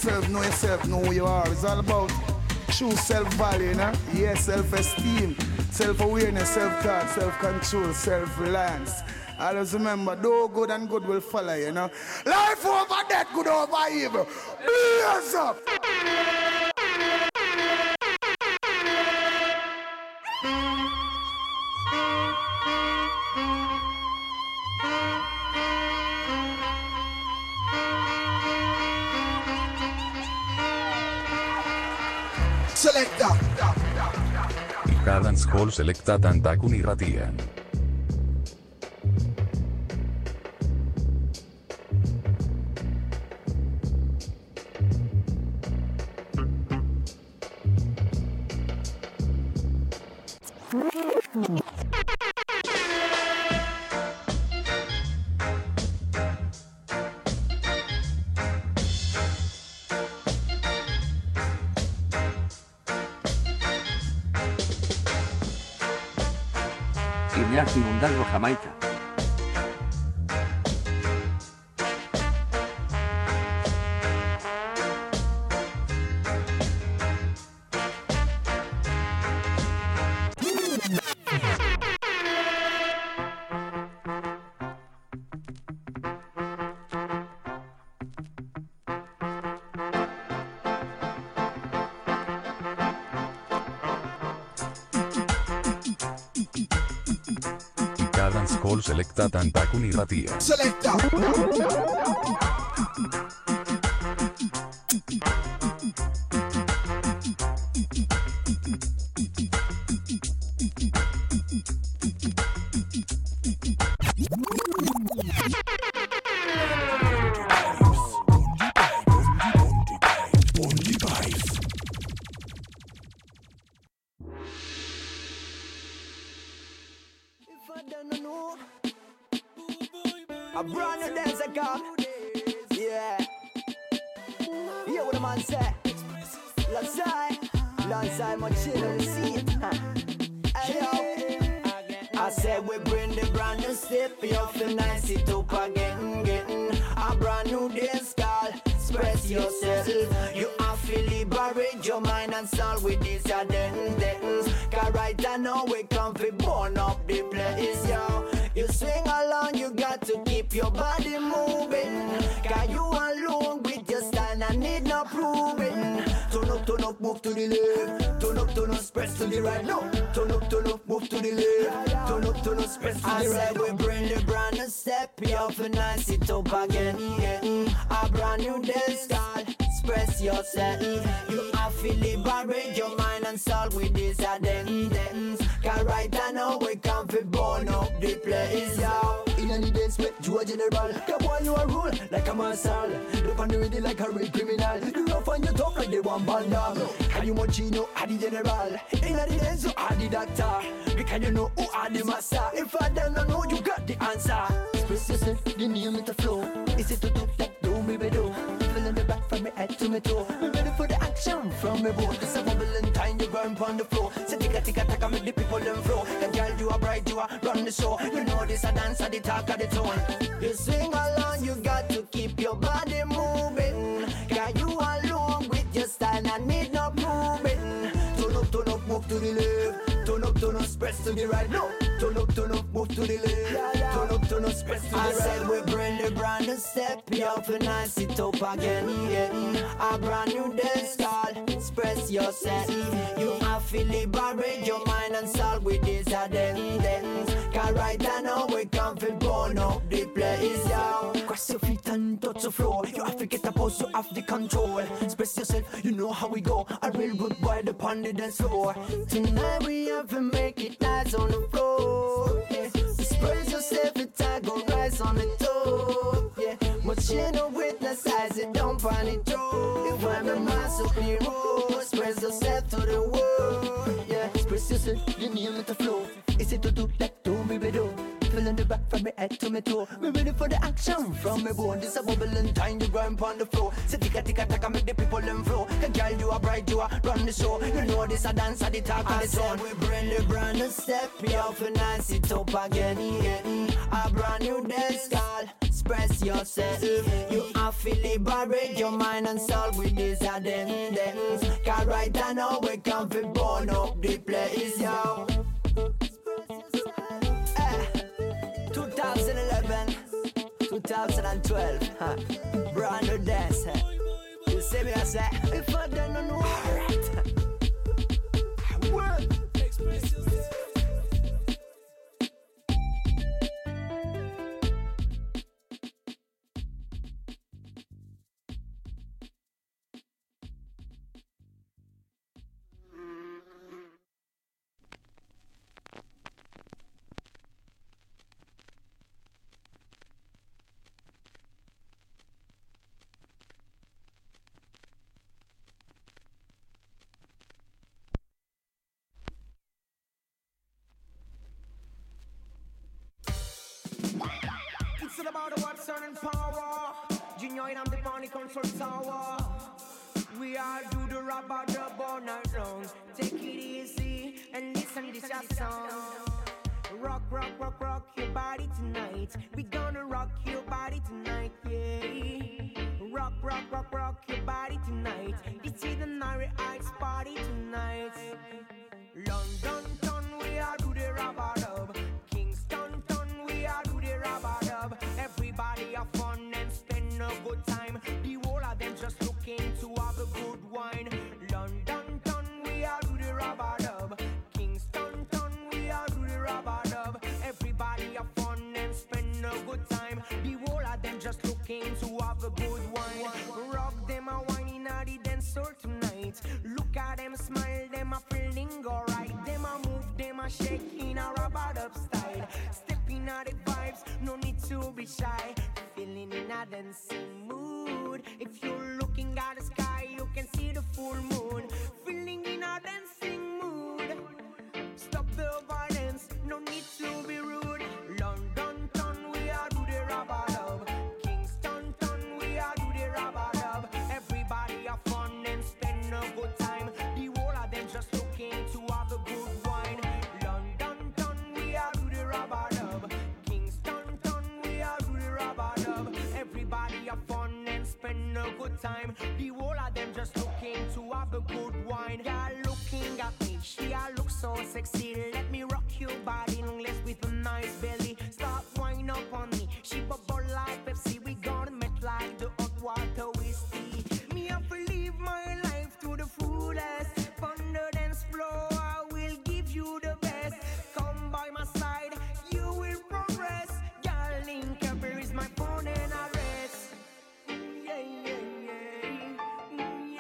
yourself, know who you are. It's all about true self-value, you know? Yeah, self-esteem, self-awareness, self-thought, self-control, self-reliance. Always remember, do good and good will follow, you know? Life over death, good over evil. Blaze up! Selecta. Cadence Hall selecta Tantakun irratian. Iñaki Mundalgo, Jamaica. Cadence Hall selecta Tantakun irratian. Selecta. A brand new dance I come. Yeah. Hear what the man say. Alongside my children, see it. Hey yo. I said we bring the brand new step. You feel nice it up again, getting a brand new dance call. Express yourself. You have to liberate your mind and soul with this dance. Cause right now we come to burn up the place, yo. You swing along, you got to keep your body moving. Cause you alone with your style, I need no proving. Turn up, move to the left. Turn up, press to the right. No, turn up, move to the left. Turn up, press to the right. I said we bring the brand new step. You have to nice it up again. A brand new dance style. Express yourself. You have to liberate your mind and soul with this dance. Cause right now we come to burn up the place, yo. In any dance, you a general. Come on, you a rule like a marshal. Look on the ready like a real criminal. You rough and you tough like they one band dog. And you Mochino, are the general. In any dance, you are the doctor. Because you know who are the master. If I don't know, you got the answer. Express yourself, the name with the flow. Is it to do that? Do me do. Feeling the back from me head to me toe. We ready for the action from me boat. This a bubbling time, you burn on the floor. So ticka, make the people them flow. The girl you are bright, you are run the show. You know this a dance at the talk of the tone. You sing along, you got to keep your body moving. Cause you alone with your style, I need no proving. Turn up, move to the left. Turn up, press to the right. No, turn up, move to the left. Turn up, press to the right. I said we bring the brand new step. You have to nice it up again. A brand new dance call. Express yourself. You have to liberate your mind and soul with this dance. Cause right now we come to burn up the place, yo. Cross your feet and touch the floor. You have to get the pose, you have the control. Express yourself, you know how we go. A real good boy upon the dance floor. Tonight we have to make it nice on the floor. Yeah. Express yourself, it's a go rise on the top. Yeah. But you know witness eyes, it don't find it true. If I'm the master clear road, express yourself to the world. Yeah. Express yourself, you name with the flow. Is it to do that do me do? Feeling the back from me head to me toe. Me ready for the action from me bone. This a bubbling time, you grind on the floor. So ticka, make the people them flow. The girl you are bright, you are run the show. You know this a dance at the top of the zone. We bring the brand new step. You have to nice it up again. A brand new dance call. express yourself. You have to liberate your mind and soul with this addendums. Cause right now we come to burn up the place, yo. 2011, 2012, brand new dance. You see me, I say, if I don't know, alright. Word. Express yourself. It's all about the Watson and power. Junior and the Pony Control Tower. We all do the rap about the all night long. Take it easy and listen this your song. Rock, rock, rock, rock your body tonight. We gonna rock your body tonight, yeah. Rock, rock, rock, rock your body tonight. This is the Nari Ice party tonight. London, town, we all do the rubber dub. Kingston, town, we all do the rubber dub. Everybody have fun and spend a good time. The whole of them just looking to have a good wine. London, town, we all do the rubber dub. Kingston, town, we all do the rubber dub. Everybody have fun and spend a good time. The whole of them just looking to have a good wine. Rock them a whining at the dance floor tonight. Look at them smile, them a feeling alright. Them a move, them a shake in a rubber dub style. Stepping out the vibes, no need to be shy. Feeling in a dancing mood. If you're looking at the sky, you can see the full moon. Feeling in a dancing mood. Stop the violence, no need to be rude. London town, we are do the rubber dub. Kingston town, we are do the rubber dub. Everybody have fun and spend a good time. The whole of them just looking to have a good wine. London town, we are do the rubber dub. Kingston town, we are do the rubber dub. Everybody have fun and spend a good time. The whole of them just looking to have a good wine. Y'all looking at me, she all look so sexy. Let me rock your body, unless with a nice belly. Stop wine up on me, she bubble like Pepsi. We gonna make like the hot water whiskey. Me have to live my life to the fullest. On the dance floor, I will give you the best. Come by my side, you will progress. Y'all link up, here is my phone and address. Yeah, yeah, yeah.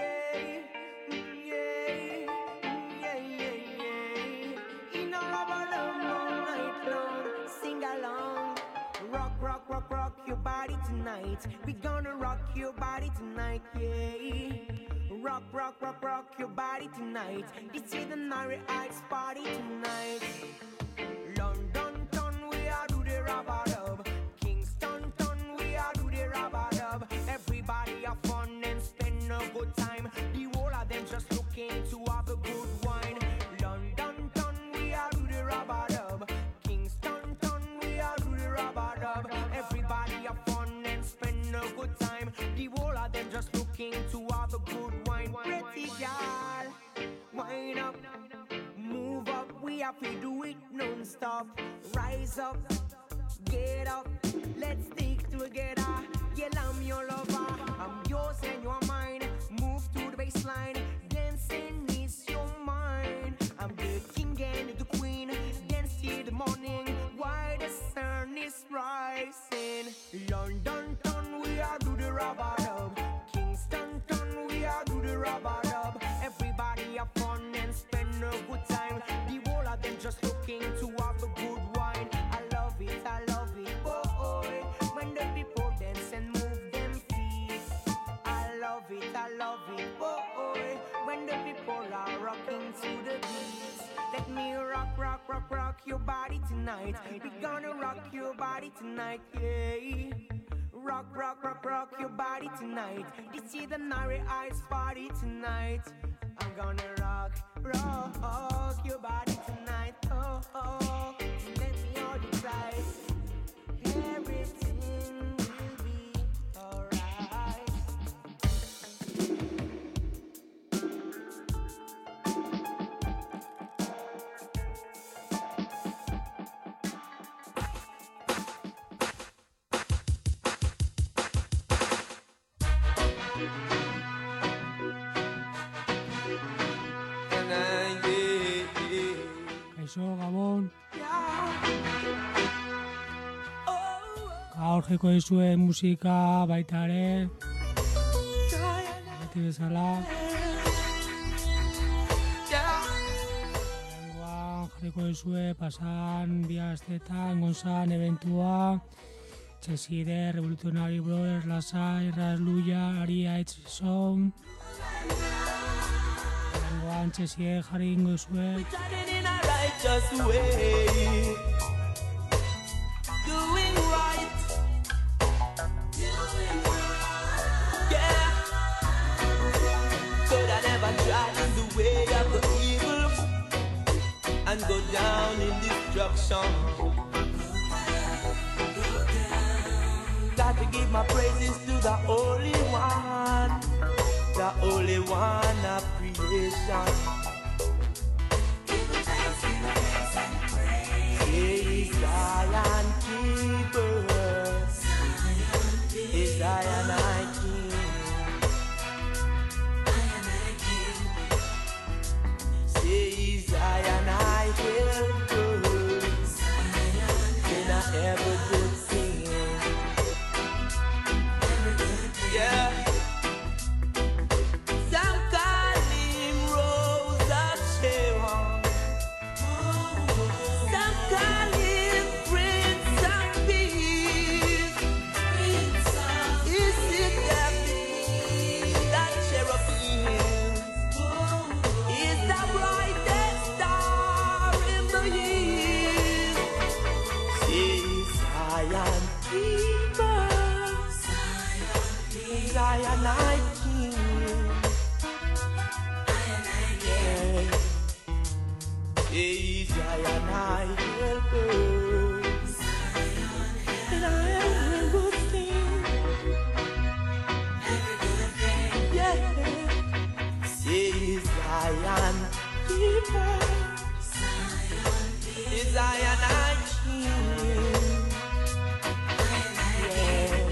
Yeah, yeah, yeah. In a rubber dub all night long. Sing along. Rock, rock, rock, rock your body tonight. We gonna rock your body tonight, yeah. Rock, rock, rock, rock your body tonight. This is the Nari Ice party tonight. London town, we are do the rubber dub. Kingston town, we are do the rubber dub. Everybody have fun and spend a good time. The whole of them just looking to have a good wine. London town, we are do the rubber dub. Kingston town, we are do the rubber dub. Everybody have fun and spend a good time. The whole of them just looking to have a good wine. Pretty girl, wind up, move up. We have to do it non-stop. Rise up, get up, let's stick together. Yeah, I'm your lover, I'm yours and you're mine. Move to the baseline, dancing is your mind. I'm the king and the queen, dance till the morning while the sun is rising. London town, we are do the rubber dub. Kingston town, we are do the rubber dub. Everybody have fun and spend a good time. The whole of them just looking to have a good wine. I love it, boy. When the people dance and move them feet. I love it, boy. When the people are rocking to the beat. Let me rock, rock, rock, rock your body tonight. We gonna rock your body tonight, yeah. Rock, rock, rock, rock your body tonight. This is the Nari Ice party tonight. I'm gonna rock, rock your body tonight. Oh, let me hold you tight. Everything Kaixo, Gabon. Gaur jeko dizue musika baita ere. Beti bezala. Lenguan jarriko dizue pasan bi asteetan gonzan eventua. Cheside, Revolutionary Brothers, Lasai, Rasluya, Aria, Sound. Lenguan Cheside jarri ingo dizue. Just way, doing right, yeah. So that never try in the way of the evil and go down in destruction. Got to give my praises to the Holy One of creation. Zion keeper, Zion I king, say Zion I helper, in a every good thing, yeah. Some call him Rose of Sharon. Some call him Prince of Peace. Is it that cherubim? Is the brightest star in the east? Say Zion keeper, Zion I king. Hey, Zion I helper, and I am a good thing. Yeah, say Zion keeper, Zion I king. Yeah,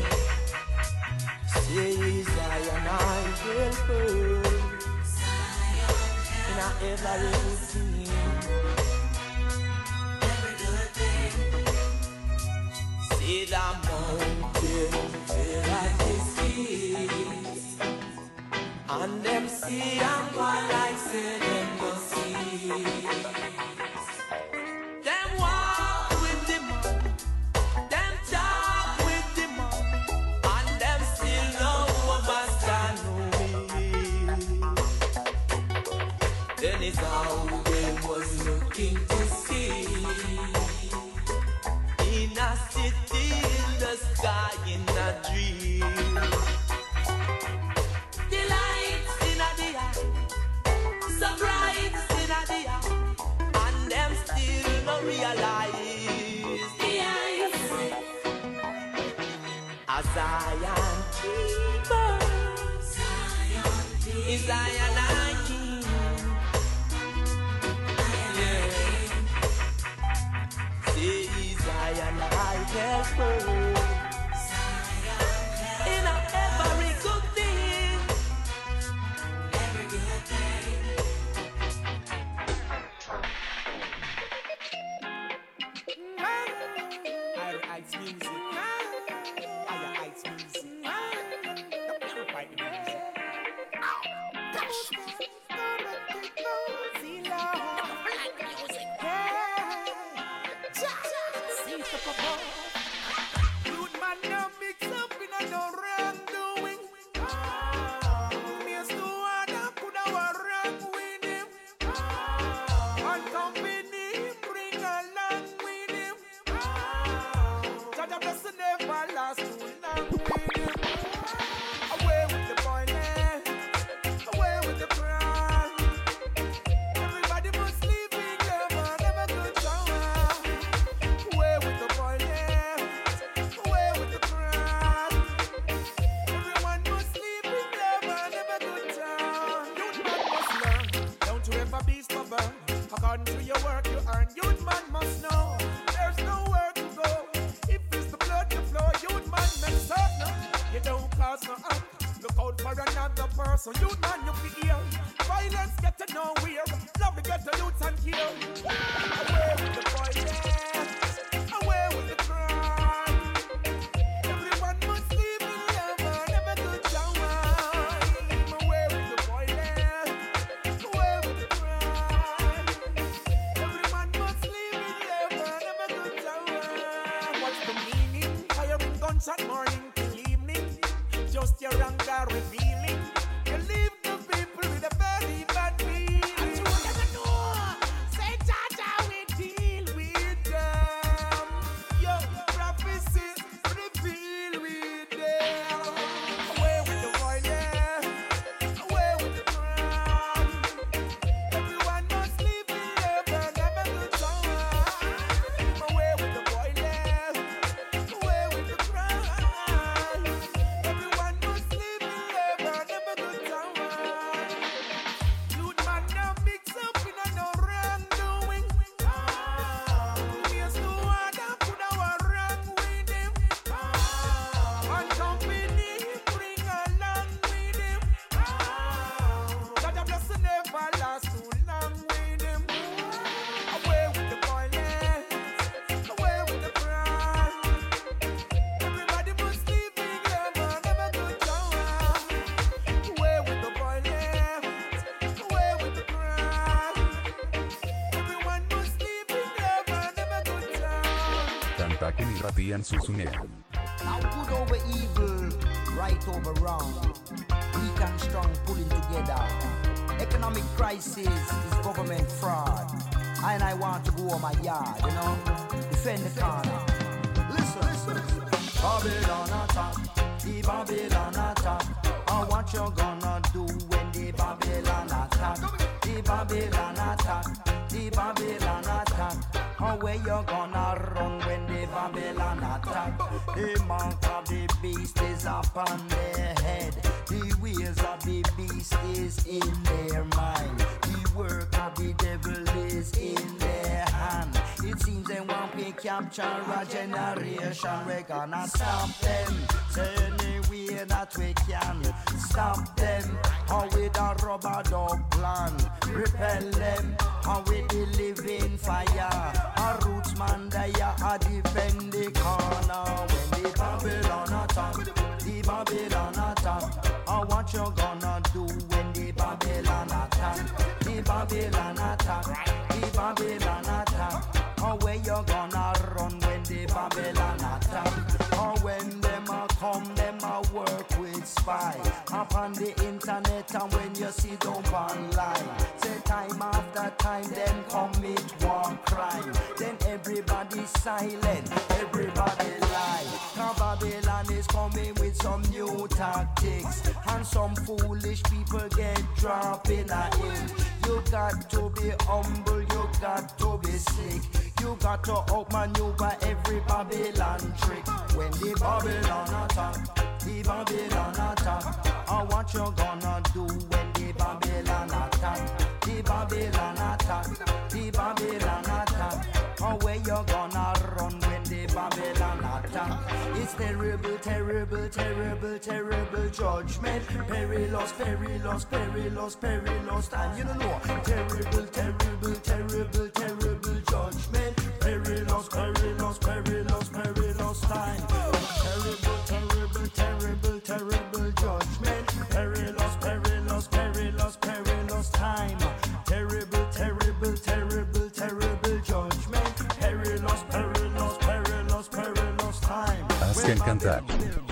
say Zion I helper, and I every good thing. See the mountain feel like the seas, and them see and go like say them no see. Them walk with the man, them talk with the man, and them still no understand me. Then it's how they was looking to see. In a city, in the sky, in a dream. The lights in the eye, so bright in the eye, and them still no realize the eyes. A Zion keeper, is Zion I king. Yeah. Say Zion I helper, in a every good thing. Ice music, ice music, the purified music. Youth man now mix up in a no wrongdoing. Me as to one put our wrong with him. And company bring along with him. Judge blessing never last too long with him. Away with the boyness, away with the pride. Everybody must live in love and never good time. Away with the boyness, away with the pride. Everyone must live in love and never good time. Youth man must learn, don't you ever be stubborn. According to your work you earn, youth man must know. There's nowhere to go. If it's the blood you flow, youth man make certain you don't cause no harm. Look out for another person. Youth man you feel. Violence get to nowhere. Love to get to youth and kill. sunshine morning till evening. Just your anger revealing. You leave the people with a very bad feeling. And you never know. Say Jaja we deal with them. Yo, prophecy reveal with them. Away with the violence. Away with the crime. Everyone must live in love and have a good time. Away with the violence. Away with the crime. Everyone must live in love and have a good time. Youth man now mix up in a no wrongdoing. We used to want to put our wrong with him. And company bring along with him. God a blessing never last too long with him. Away with the violence, away with the crime. Everybody must live in love and have a good time. Away with the violence, away with the crime. Everyone must live in love and have a good time. Tantakun irratian zuzunean. Now good over evil, right over wrong. Weak and strong pulling together. Economic crisis is government fraud. I want to go on my yard, you know, defend the corner. Listen. Babylon attack, the Babylon attack. And what you gonna do when the Babylon attack? The Babylon attack, the Babylon attack. And where you gonna run when the Babylon attack? The mark of the beast is upon their head. The ways of the beast is in their mind. The work of the devil is in their hand. It seems they want to capture a generation. We're gonna stop them any way that we can. Stop them how with a rubber dog plan. Repel them how with the living fire. A roots man they a defend the corner. When the Babylon attack, the Babylon attack. And what you gonna do when the Babylon attack? The Babylon attack, the Babylon attack. How where you gonna run when the Babylon attack? Or when them a come, them a work with spy up on the internet, and when you see them online, say time after time, them commit one crime. Then everybody silent, everybody lie. Now Babylon is coming with some new tactics, and some foolish people get dropped in a inch. You got to be humble, you got to be slick. You got to outmaneuver every Babylon trick. When the Babylon attack, the Babylon attack. And what you gonna do when the Babylon attack? The Babylon attack, the Babylon attack. And where you gonna run when the Babylon attack? It's terrible, terrible, terrible, terrible judgment. Perilous, perilous, perilous, perilous time. You don't know. Terrible, terrible, terrible, terrible judgment. Perilous, perilous, perilous, perilous time. Terrible, terrible, terrible, terrible judgment. Perilous, perilous, perilous, perilous time. Terrible, terrible, terrible, terrible judgment. Perilous, perilous, perilous, perilous time. Azken kantak.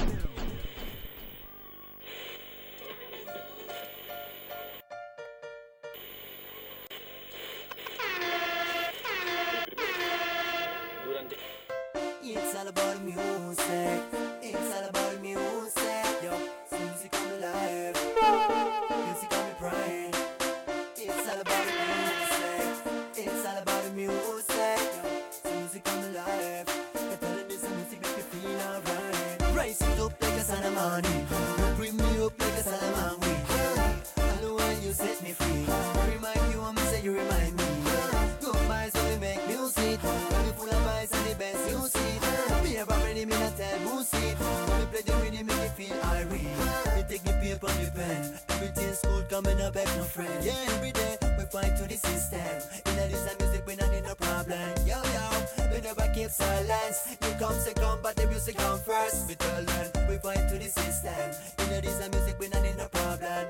It's all about music. It's all about music. Yo, music on the life. Music on the pride. It's all about music. It's all about music. Yo, music on the life. They're telling me some music make you feel alright. Rise it up like a Santa morning. Bring me up like a Salaman weed. I know when you set me free. Remind you when me say you remind me. Good vibes when we make music. When you full of vibes and the best you see. Me ever ready me not tell who see. When we play the rhythm make me feel irate. You take the paper and the pen. Everything's cool coming up back no friend. Yeah, every day we fight to the system. In this music we not need no problem. Yo yo, we never keep silence. You come second but the music come first. We tell them we fight to the system. In this music we not need no problem.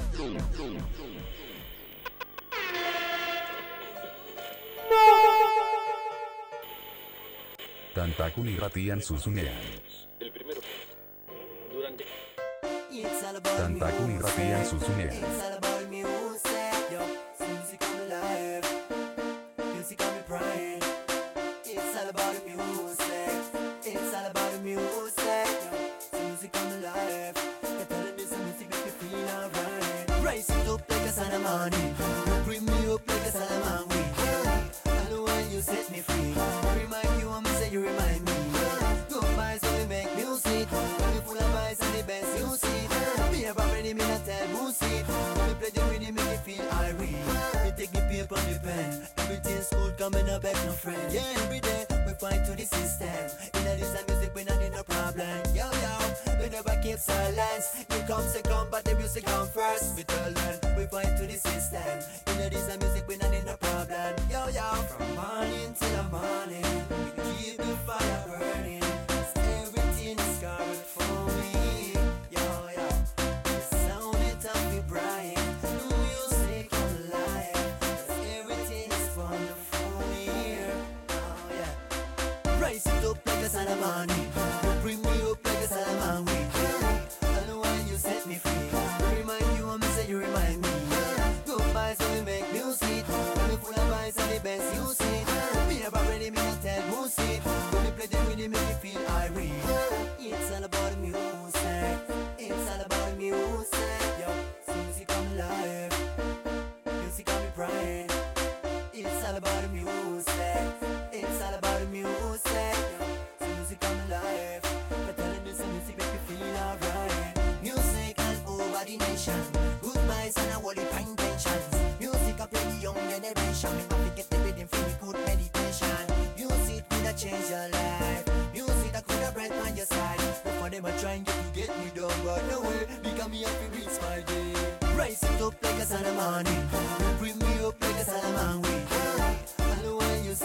Tantakun irratian zuzunean. El primero. Canta Kumi Rapian Susune. It's all about music, yo. Music come alive. Music got me praying. It's all about the music. It's all about the music, yo. Music come alive. They're telling me some music make me feel alright. Rise it up like a Santa Money. Bring me up like a Salaman week. I know when you set me free. Remind you, I'm say you remind me. Good vibes when we make music. When we full of vibes and the best you see. Me ever ready, me not tell who see. When we play the rhythm, make me feel irate. Me take the paper and the pen. Everything's good, coming up back no friend. Yeah, every day we fight to the system. In this music, we not need no problem. Yo, yo, we never keep silence. You come second, but the music come first. We tell them we fight to the system. In this music, we not need no problem. Yo, yo, from morning till the morning, we keep the fire burning. 'Cause everything is covered for me. Yo, yo, the sound it up me bright. The music alive. 'Cause everything is wonderful here. Oh yeah. Rise it up like a Santa Money. Bring me up like a Salaman week. I know when you set me free. Remind you, I'm say you remind me. Good vibes when we make music. When we full of vibes and the best you see. Me never ready, me not tell who see. When we play the rhythm, make me feel irate. It's all about the music. It's all about the music. Yo, so music come alive. Music got me praying. It's all about the music. It's all about the music. Yo, so music come alive. But telling you some music make me feel alright. Music all over the nation. Good vibes and a holy intentions. Music up the young generation. Me have to get the rhythm for the good meditation. Music could change your life. Music that could have bread on your side. But for them I try and get me down, but no way. Because me have to reach my day. Rise it up like a Santa Money. Bring me up like a Salaman week. I know when you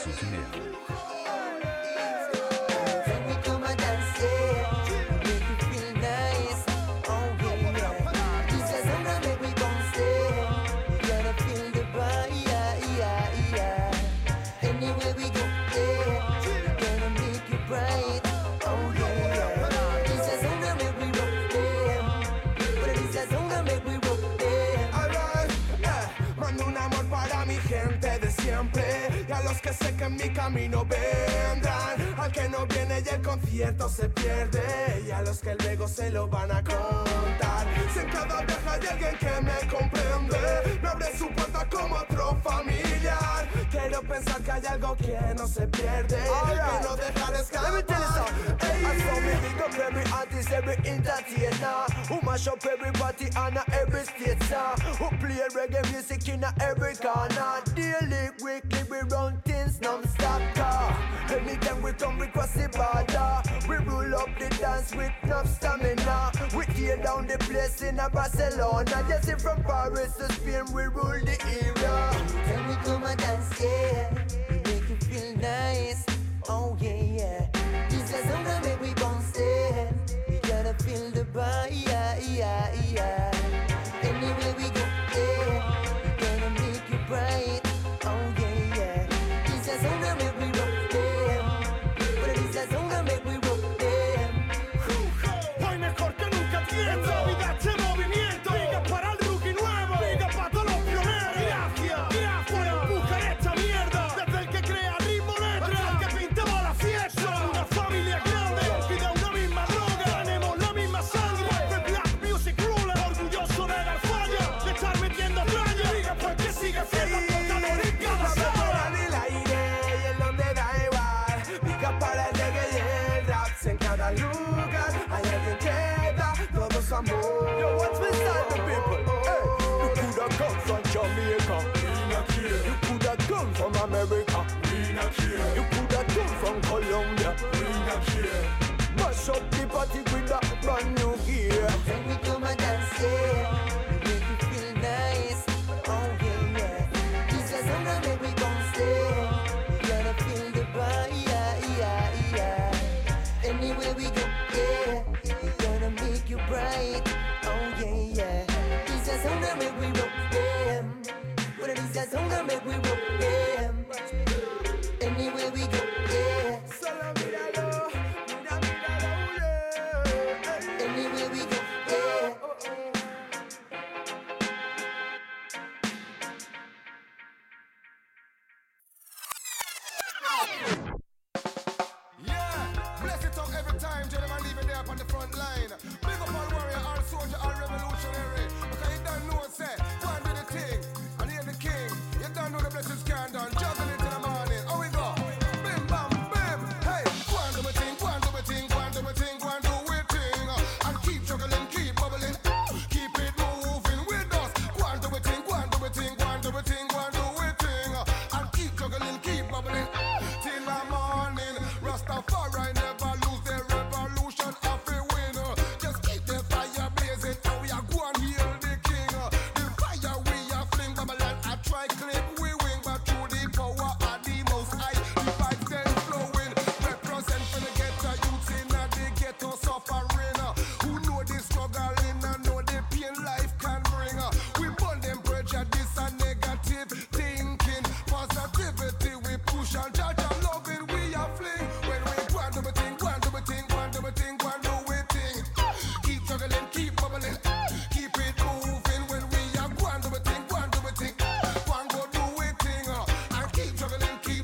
Susumea. Que sé que en mi camino vendrán. Al que no viene y el concierto se pierde, y a los que luego se lo van a contar. Si en cada viaje hay alguien que me comprende, me abre su puerta como otro familiar. Quiero pensar que hay algo que no se pierde, que no dejar escapar. Let me tell you something. I saw me big up every artist, every entertainer, who mash up everybody on every state, sir. Who play reggae music in every corner. Daily, weekly, we run things non-stop, car. Anytime we come, we cross the border. We roll up the dance with enough stamina. We tear down the place in Barcelona. Yes, it from Paris to Spain, we rule the area. Can we come and dance, yeah? We make you feel nice, oh yeah, yeah. This is song that make we bounce, yeah. We gotta feel the vibe, yeah, yeah, yeah. Anywhere we go, yeah, we gonna make you bright, oh yeah, yeah. This is song that make we rock them, but this is song that make we rock them. Hoy mejor que nunca tiempo, vida este movimiento. Liga para el rookie nuevo, liga para todos los pioneros. Gracias por empujar esta mierda. Desde el que crea ritmo letra, hasta el que pintaba la fiesta. Somos una familia grande y de una misma droga. Tenemos la misma sangre. The Black Music Ruler, orgulloso de dar falla, de estar metiendo tralla. Liga porque sigue siendo portador en cada sala. En el aire y en donde da igual. Pica para el reggae y el rap. En cada lugar hay alguien que da todo su amor. Yo, what's beside the people? Hey, you coulda come from Jamaica. You coulda come from America. You coulda come from Colombia. Mash up the party with a brand new gear. Can we come and dance, yeah? We make you feel nice, oh yeah, yeah. This is song that make we bounce, yeah. We gotta feel the vibe, yeah, yeah, yeah. Anywhere we go, yeah, we gonna make you bright, oh yeah, yeah. This is song that make we rock them, but this is song that make we rock them. Anywhere we go, yeah. Solo míralo, yeah. Anywhere we go, yeah. Yeah, bless it up every time, gentlemen, leave it there up on the front line. Big up all warrior, all soldier, all revolutionary. Because you don't know, say, go and do the thing, and hear the king. You don't know the blessings can't done, juggle it in the morning. How we go? Bim, bam, bim. Hey, go and do my thing, go and do my thing, go and do my thing, go and do your thing. And keep juggling, keep bubbling, keep it moving with us. Go and do my thing, go and do my thing, go and do my thing, go and do your thing. And keep juggling, keep bubbling till the morning. Rastafari never lose their revolution of a winner. Just keep the fire blazing. How we are go and heal the king. The fire we are fling Babylon. I try clip we wing, but through the power of the most high, the vibes then flowing. Represent for the ghetto youths in the ghetto suffering. Who know the struggling and know the pain life can bring. We burn them prejudice and negative thinking. Positivity we push and judge and loving we are fling. When we go and do my thing, go and do my thing, go and do my thing, go and do my thing. Keep juggling, keep bubbling, keep it moving. When we are go and do my thing, go and do my thing, go and go do my thing. And keep juggling, keep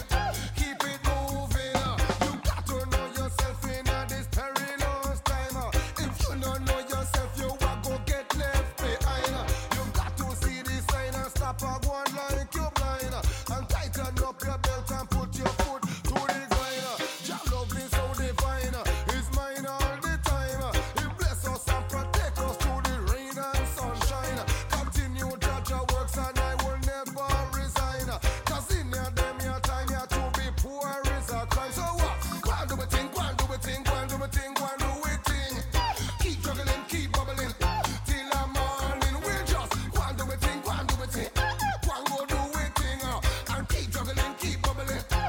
it moving. You got to know yourself in this perilous time. If you don't know yourself, you are go get left behind. You got to see the sign and stop a one like you blind. And tighten up your belt and put your foot to the grind. Jah love is so divine, He's mine all the time. He bless us and protect us through the rain and sunshine. Continue judge your works and I will never resign. Cause in your them your time you to be poor is a crime. So what? Go and do my thing, go and do my thing, go and do my thing, go and do my thing. Keep juggling, keep bubbling till the morning. We just go and do my thing, go and do my thing, go and go do my thing. And keep juggling, keep bubbling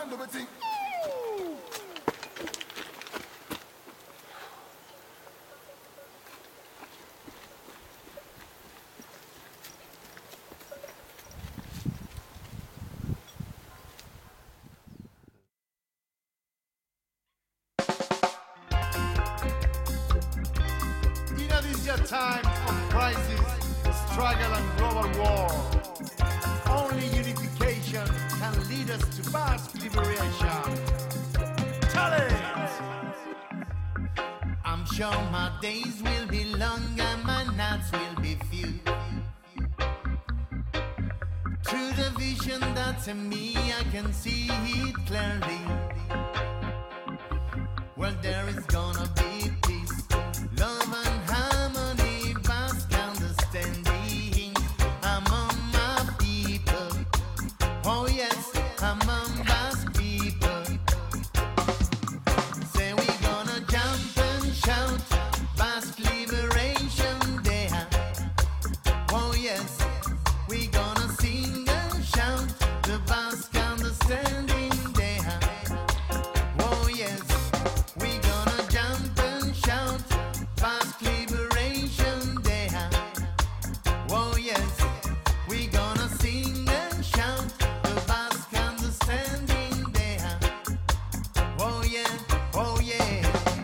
and do my thing. Your time of crisis, struggle and global war. Only unification can lead us to vast liberation. Challenge! I'm sure my days will be long and my nights will be few. Through the vision that's in me, I can see it clearly. Well, there is gonna be peace, love and harmony, vast understanding among my people. Oh yes, among vast people. Say we gonna jump and shout, vast liberation day. Oh yes, we gonna sing and shout, the vast understanding day. Oh yes, we gonna jump and shout, vast liberation day. Oh yes, we gonna sing and shout, the vast understanding day. Oh yeah, oh yeah.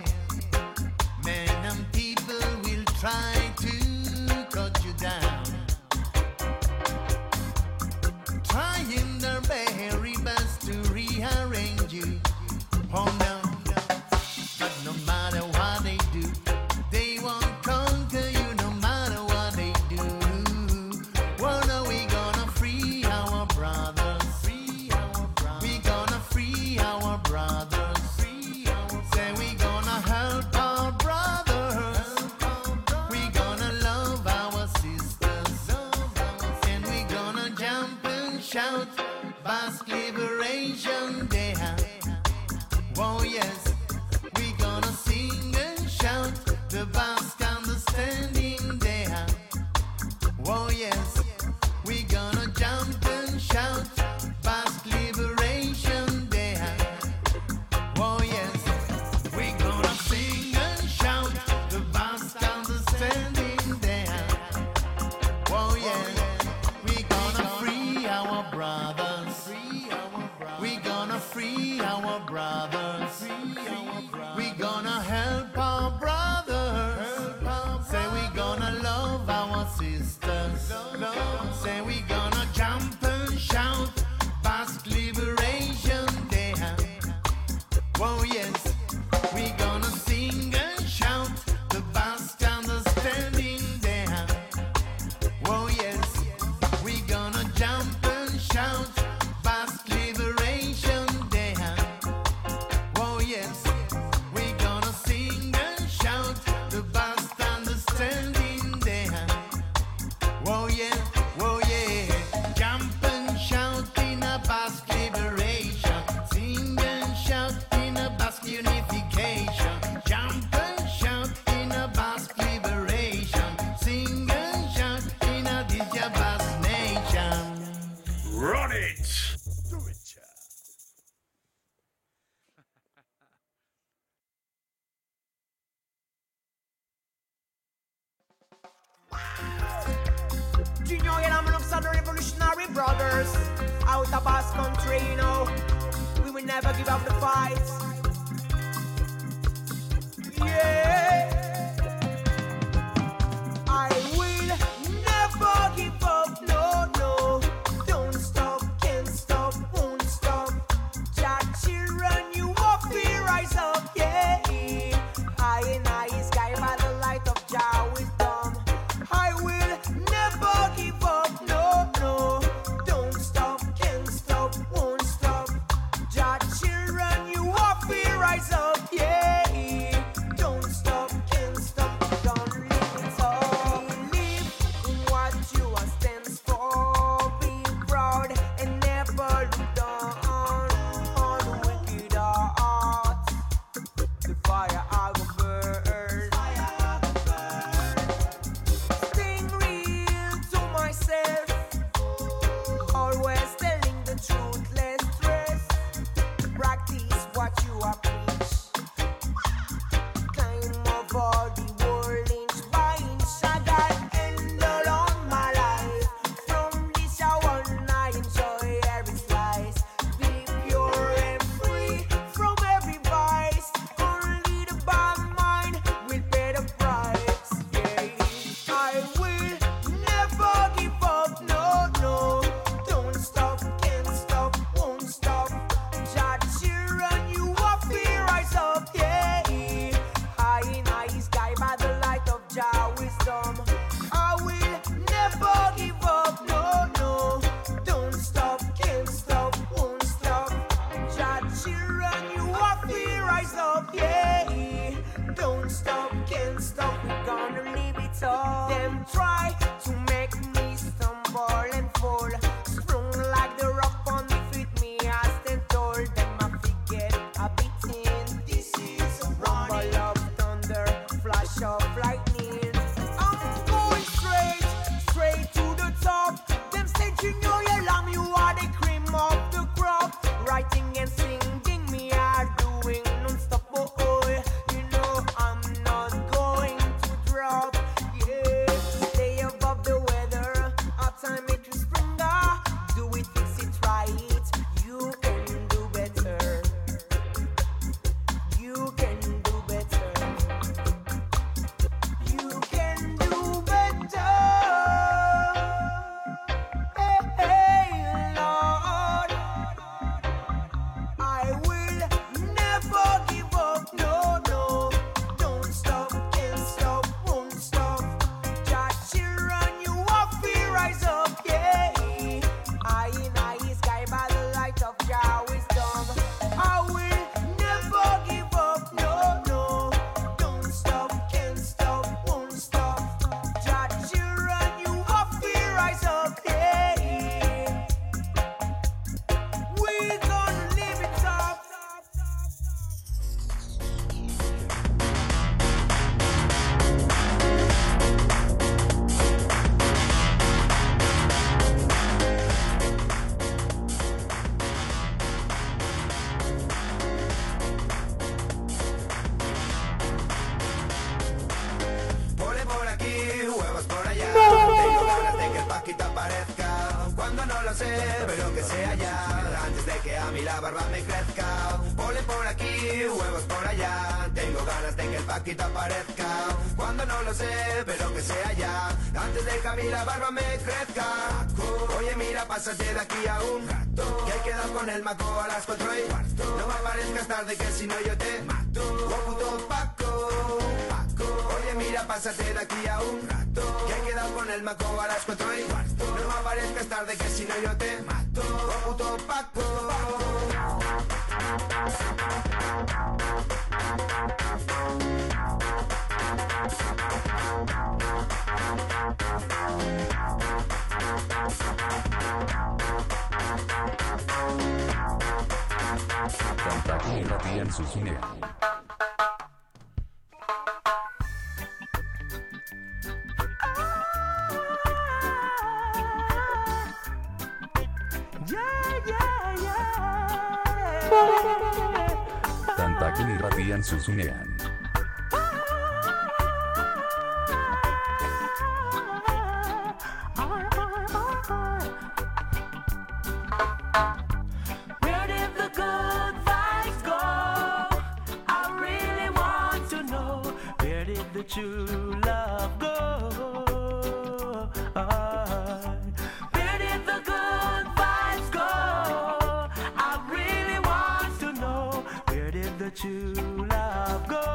Men and people will try to cut you down, trying their very best to rearrange you. Oh no. But no matter what they do, they won't conquer you no matter what they do. Well, no, we gonna free our brothers. We gonna free our brothers. Say we gonna help our brothers. We gonna love our sisters. And we gonna jump and shout, vast liberation day. Oh yes, we gonna sing and shout, the vast understanding day. Oh yes, we gonna jump and shout, vast liberation day. Oh yes, we gonna sing and shout, the vast understanding day. Oh yes, we gonna free our brothers. We gonna free our brothers. We gonna help our brothers. Say we gonna love our sisters. Say we gonna jump and shout, vast liberation day. Oh yes, we gonna sing and shout, the vast understanding day. Oh yes, we gonna jump and shout, vast liberation day. Oh yes, we gonna sing and shout, the vast understanding day. Oh yeah, jump and shout in a vast liberation, sing and shout in a vast unification, jump and shout in a vast liberation, sing and shout in a this your vast nation. Run it! Junior, and I'm looks at the revolutionary brothers out of Basque country, you know. We will never give up the fight. Yeah. I will never give up, no, no. Don't stop, can't stop, won't stop. Jah children, you up, we rise up, yeah. I and I is guided by the light of Jah wisdom. I will never give up, no, no. Don't stop, can't stop, won't stop. Jah children, you are rise up, yeah. Don't stop, can't stop, we're gonna leave it all. Them try to make me stumble and fall, sprung like the rock on the feet, me as them told them I forget a beating. This is a rumble of thunder, flash of lightning. I'm going straight to the top. Them say Junior, you lamb, you are the cream of the crop. Writing and singing, me are doing non-stop, you know I'm not going to drop, yeah. Stay above the weather, our time it will stronger. Do it, fix it, try it, you can do better. You can do better. You can do better. Hey, Lord, I will never give up, no. Don't stop, can't stop, won't stop. Just run, you off, we rise up, yeah. I in the sky by the light of Jah wisdom. I will never give up, no. Don't stop, can't stop, won't stop. Just run, you off, we rise up, yeah. We gonna live it up. Pole por aquí, huevos por allá. Tengo ganas de que el Paquito aparezca. Cuando no lo sé, pero que sea ya. Antes de que a mí la barba me crezca. Pole por aquí, huevos por allá. Tengo ganas de que el Paquito aparezca. Cuando no lo sé, pero que sea ya. Antes de que a mí la barba me crezca. Oye, mira, pásate de aquí a un rato. Que hay que dar con el maco a las 4:15. No me aparezcas tarde que si no yo te mato. Oh, puto Paco. Oye, mira, pásate de aquí a un rato. Que hay que dar con el maco a las 4:15. No me aparezcas tarde que si no yo te mato. Oh, puto Paco. Contacte Ratian Zuzunean. Tantakin irratian zuzunean. Where did the good vibes go? I really want to know. Where did the true love go? Where did the good vibes go? I really want to know. Where did the true love go?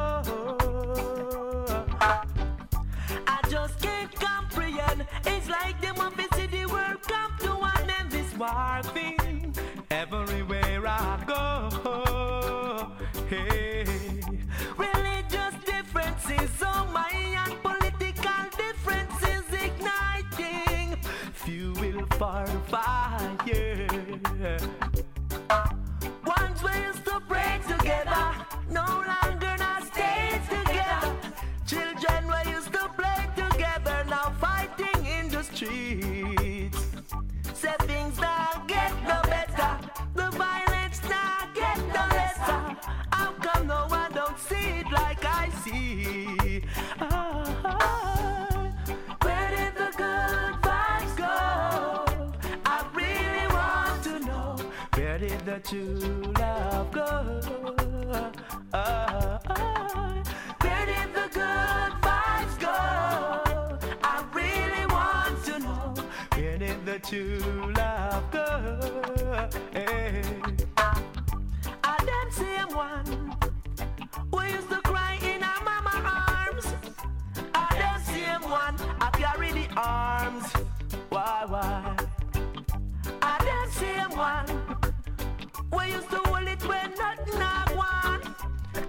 I just can't comprehend. It's like them want to see the world come to an end. This war thing everywhere I go. Hey, religious differences, oh my, and political differences igniting fuel for fire. Once we used to pray together, no longer not stay together. Children we used to play together, now fighting in the streets. Say things now get no better, the violence now get no lesser. How come no one don't see it like I see? Where did the good vibes go? I really want to know. Where did the true love go? Where did the good vibes go? I really want to know. Where did the true love go? Hey. And them same one who used to cry in our mama arms. And them same one I carry the arms. Why? And them same one we used to hold it when nothing I want.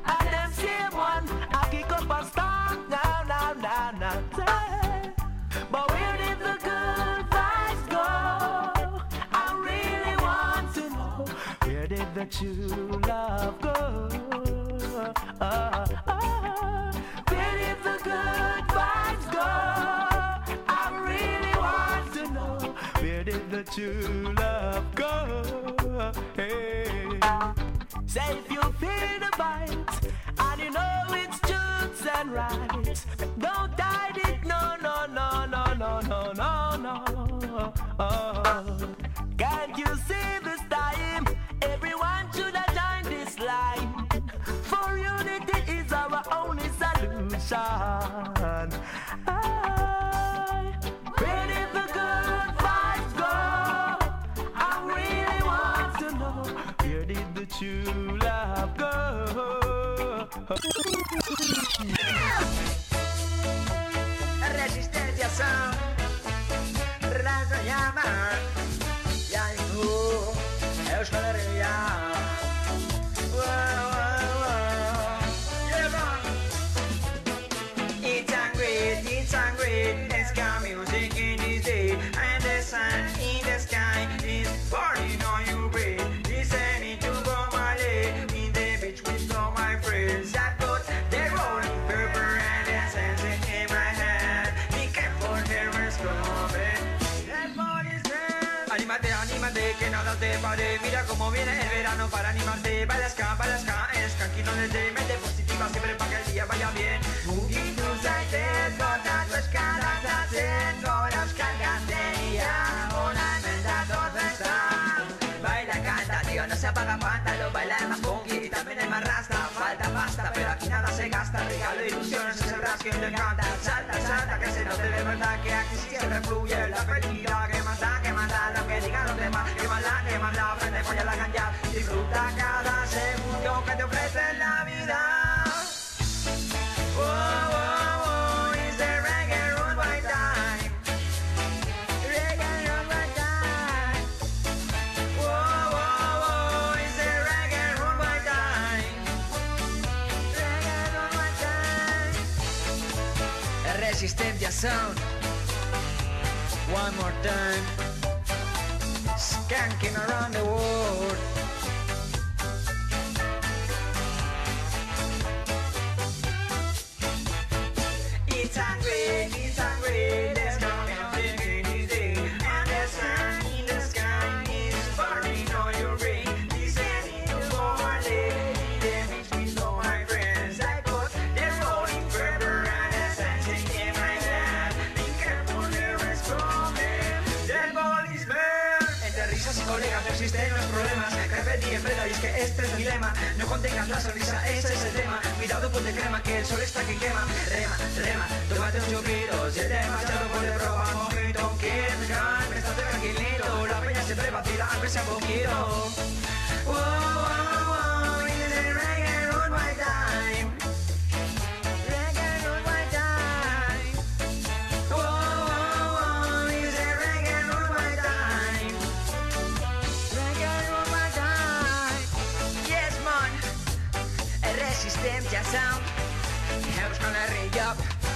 true love go? Where did the good vibes go? I really want to know. Where did the true love go? Hey. Say if you feel the vibes and you know it's truths and rights, don't hide it, no, no, no, no, no, no, no, no. Can't you see this time? Everyone should have joined this line. For unity is our only solution. Where did the good vibes go? I really want to know. Where did the true love go? Resistencia Sound, Raza llama, Yanku, Euskal Herria. It's hungry, let's got music in this day, and the sun in the sky is burning on you breathe. Listening to Bob Marley, in the beach with all my friends. I put the rolling pepper and essence in my hand. Be careful, never coming. That body's dead. Anímate, anímate, que nada te pare. Mira cómo viene el verano para animarte. Baila ska, es tranquilo desde mente positiva, siempre para que el día vaya bien. Boogie to Saites, botas tu escala, con las cargas de día. Una enmienda todo está. Baila, canta, tío, no se apaga pántalo. Baila el más funky y también el más rasta. Falta pasta, pero aquí nada se gasta. Regalo ilusiones, es el ras que te encanta. Salta, salta, que se note de verdad que aquí siempre fluye la felicidad. Que manda, lo que digan los demás. Que manda, prende, folla la ganja. Disfruta cada segundo que te ofrece la vida. Oh, oh, oh, it's the reggae runway time. Reggae runway time. Oh, oh, oh, it's the reggae runway time. Reggae runway time. Resistencia Sound. One more time. Skanking around the world. It's hungry, there's coming in his day. And the sun in the sky is burning on your ring. Listening to Marley, the beach with all my friends. I put the rolling pepper and essence in my hand. Be careful, there is coming. The body's man. Entre risas y colegas no existen los problemas. Repetí en breda y es que este es mi lema. No contengas la sonrisa, ese es el tema. Cuidado, ponte crema que el sol está que quema. Rema, tómate un chupito. Si es demasiado puede probar mojito. Kids can, estate tranquilito. La peña siempre vacila, aunque sea poquito. Oh, oh, oh, it's a reggae runway time. Reggae runway time. Oh, oh, oh, it's a reggae runway time. Reggae runway time. Yes, man. Resistencia Sound. Euskal Herria.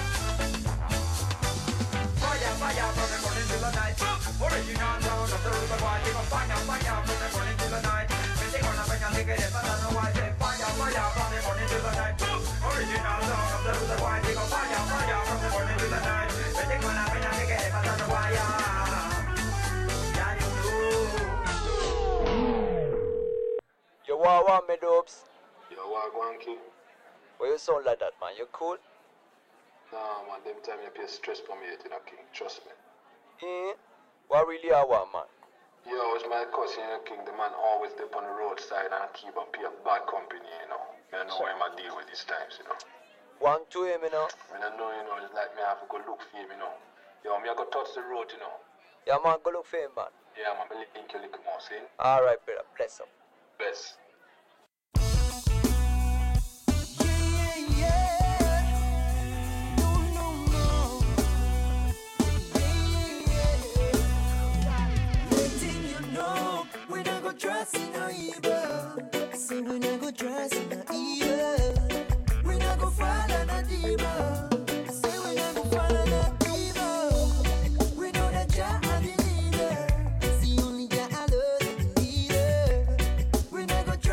Fire from the morning till the night. Original sound of the river wide. Fire from the morning till the night. Vete con la peña que quieres pasar no guay. Fire from the morning till the night. Original sound of the river wide. Fire from the morning till the night. Vete con la peña que quieres pasar no guay. Ya you know. Yo, what, me dopes? Yo, what, Gwanky? Why you sound like that, man? You cool? Nah, man, them time you pay stress for me, you know, King, trust me. What really I want, man? Yo, it's my cousin, you know, King, the man always dip on the roadside and keep up here bad company, you know. I know him I deal with these times, you know. One to him, you know? I don't know, you know, it's like me I have to go look for him, you know. Yo, me I go touch the road, you know. Yeah, man, go look for him, man. Yeah, man, me link you little more, see? Alright, brother, bless him. Bless. Trust in no evil. Say we not go trust in no evil. We not go follow no demon. Say we not go follow no evil. We know that Jah are the leader. It's the only Jah alone the leader. We not go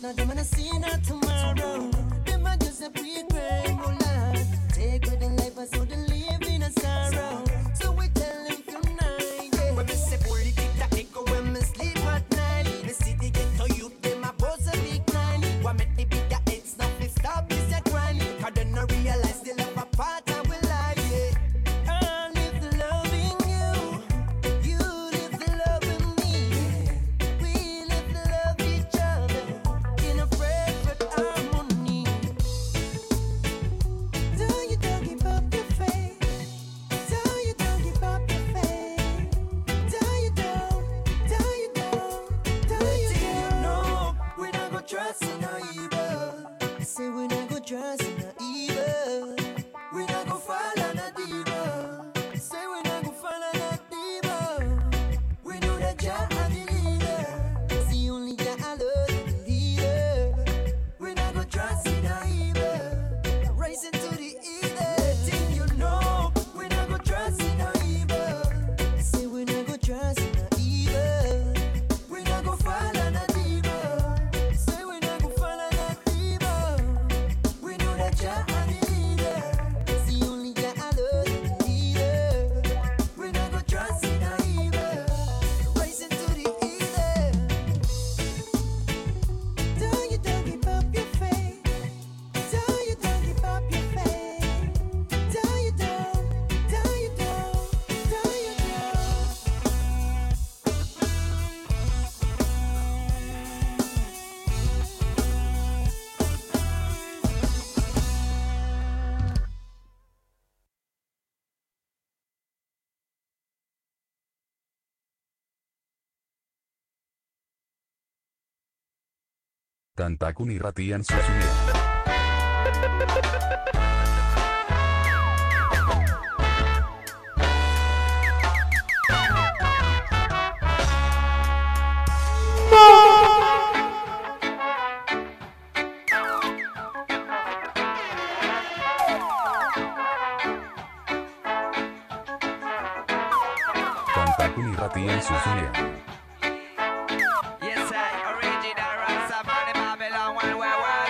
Now them wanna see not tomorrow. Them a just a pre-crime, oh Lord. Take with the life and so they live in a sorrow. So we tell them tonight, yeah. When me say politics, that echo when me sleep at night. The city get to youth, them a boss a big nine. What make the bigger heads not be stop is a crime. Cause they no realize they love a part of our life, yeah. I live the love in you. You live the love in me. We live the love each other in a perfect harmony. Do you don't give up your faith? Do you don't give up your faith? Do you don't? Do you don't? Do you don't? No, we don't go trust in no evil. Say we don't go trust in no evil. We don't go follow no devil. Say we don't go follow no devil. We know that Jah are the leader. See only Jah alone the leader. We don't go trust in no evil. Rising to the either. Letting you know we don't go trust in no evil. Say we don't go trust in no evil. We don't go follow no devil. Say we don't go follow no devil. We know that Jah are the leader. See only Jah alone the leader. We don't go trust in no evil. Rising to the either. Do you don't give up your faith? Do you don't give up your faith? Do you don't? Do you don't? Do you don't? Kantakun irratian zuzunean. Kantakun irratian zuzunean. Yes, I original Rastafari Babylon one world.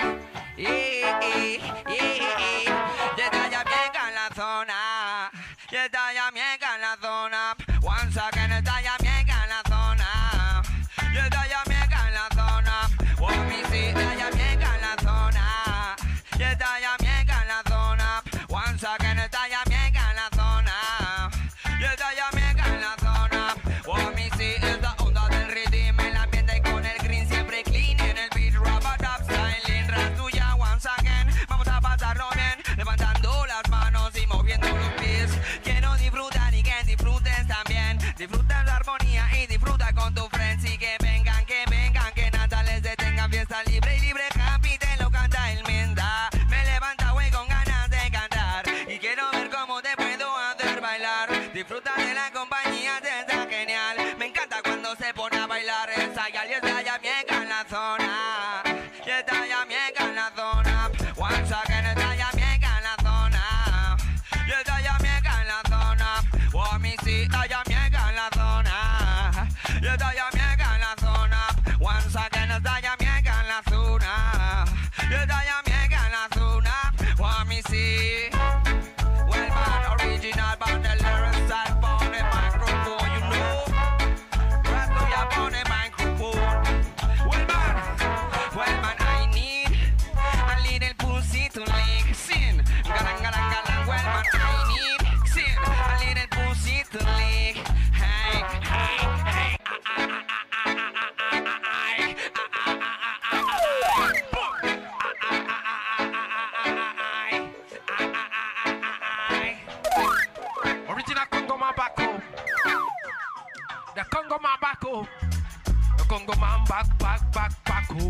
Yo todavía bien en la zona. Yo todavía bien en la zona. Once again, yo todavía bien en la zona. Yo todavía bien en la zona. Oh, mi sí, todavía bien en la zona. Yo todavía bien en la zona. Once again, yo todavía bien en la zona. Yo todavía bien en la zona. Oh, mi sí, es la onda del ritmo, el ambiente con el green siempre clean en el beat, rubber dub styling, rastuya once again. Vamos a pasarlo bien, levantando las manos y moviendo los pies. Que no disfrutan y que disfrutes también. Disfruta la armonía y disfruta con tu friends. Y que vengan, que nada les detenga. Fiesta libre y libre, happy, te lo canta el Menda. Me levanta hoy con ganas de cantar y quiero ver cómo te puedo hacer bailar. Disfruta de la compañía, te está genial. Me encanta cuando se pone a bailar esa y está ya bien en la zona. Y está ya bien en la zona. Once again, está ya bien en la zona. Y está ya bien en la zona. Oh, mi sí, está ya bien en la zona. Y está ya bien en la zona. Once again, está ya bien en la zona. Y está ya bien en la zona. Oh, mi sí. Well, man, original bandolero style on the microphone, you know. Right now you're on the microphone. Well, man, I need a little pussy to lick. Sin, galang, galang, galang. Well, man, I need sin, a little pussy to lick. Hey, hey, hey, Original Congo man back home. The Congo man back home. The Congo man back home.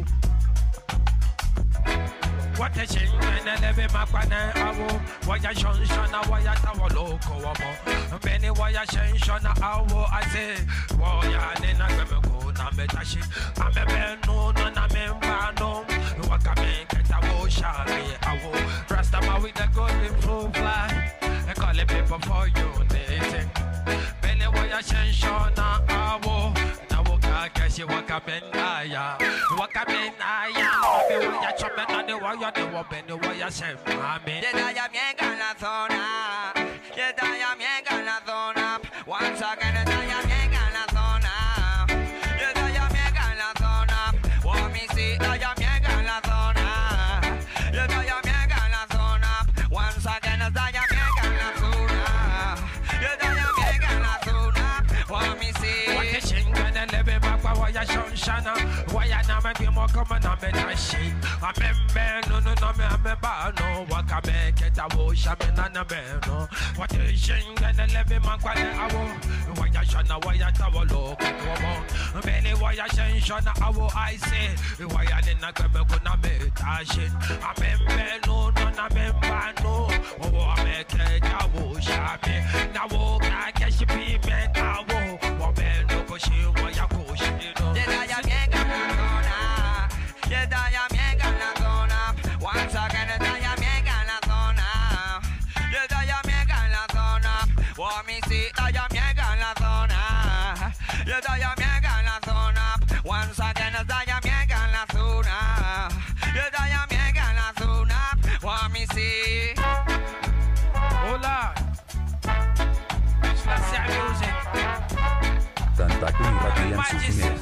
What a shame when I live in my corner. Why a shunshana, why a tower loco. Many why a shunshana, I say, why a nina go na metashi. I'm a man, no, I'm a man, no. What I make it a wo shari, a wo. Rastama with the golden fruit fly. I call it paper for unity. Many why a shunshana, I wo. Now, I guess you walk Wakamenaya. Wakamenaya. Me waya chome na the waya the woman the waya shem mami. Yedaya miega en la zona. Yedaya miega en la zona. Once again, yedaya miega en la zona. Yedaya miega en la zona. Want me see yedaya miega en la zona. Yedaya miega en la zona. Once again, yedaya miega en la zona. Yedaya miega en la zona. Want me see. What you sing when I live in my power, you shana. Why you not make me more come and I'm in a shit. I'm in no, me, I'm a bar, no. What can make it a wash, I'm in a man, no. What you sing when I live in my power, why you shana, why you tower look, woman. Many why you sing shana, I say. Why you in a come, gonna make that shit. I'm in no, I'm in bar, no. Oh, I make it a wash, I'm in. Now, walk, I guess you be man, I walk. Woman, no, cause you want your push, you know. Yedaya miega en la zona. Yedaya miega en la zona. Once again, yedaya miega en la zona. Yedaya miega en la zona. Want me see yedaya miega en la zona. Yedaya miega en la zona. Once again, yedaya miega en la zona. Yedaya miega en la zona. Want me see. Hola. Let's see music. Tentáculo irradian sus uñas.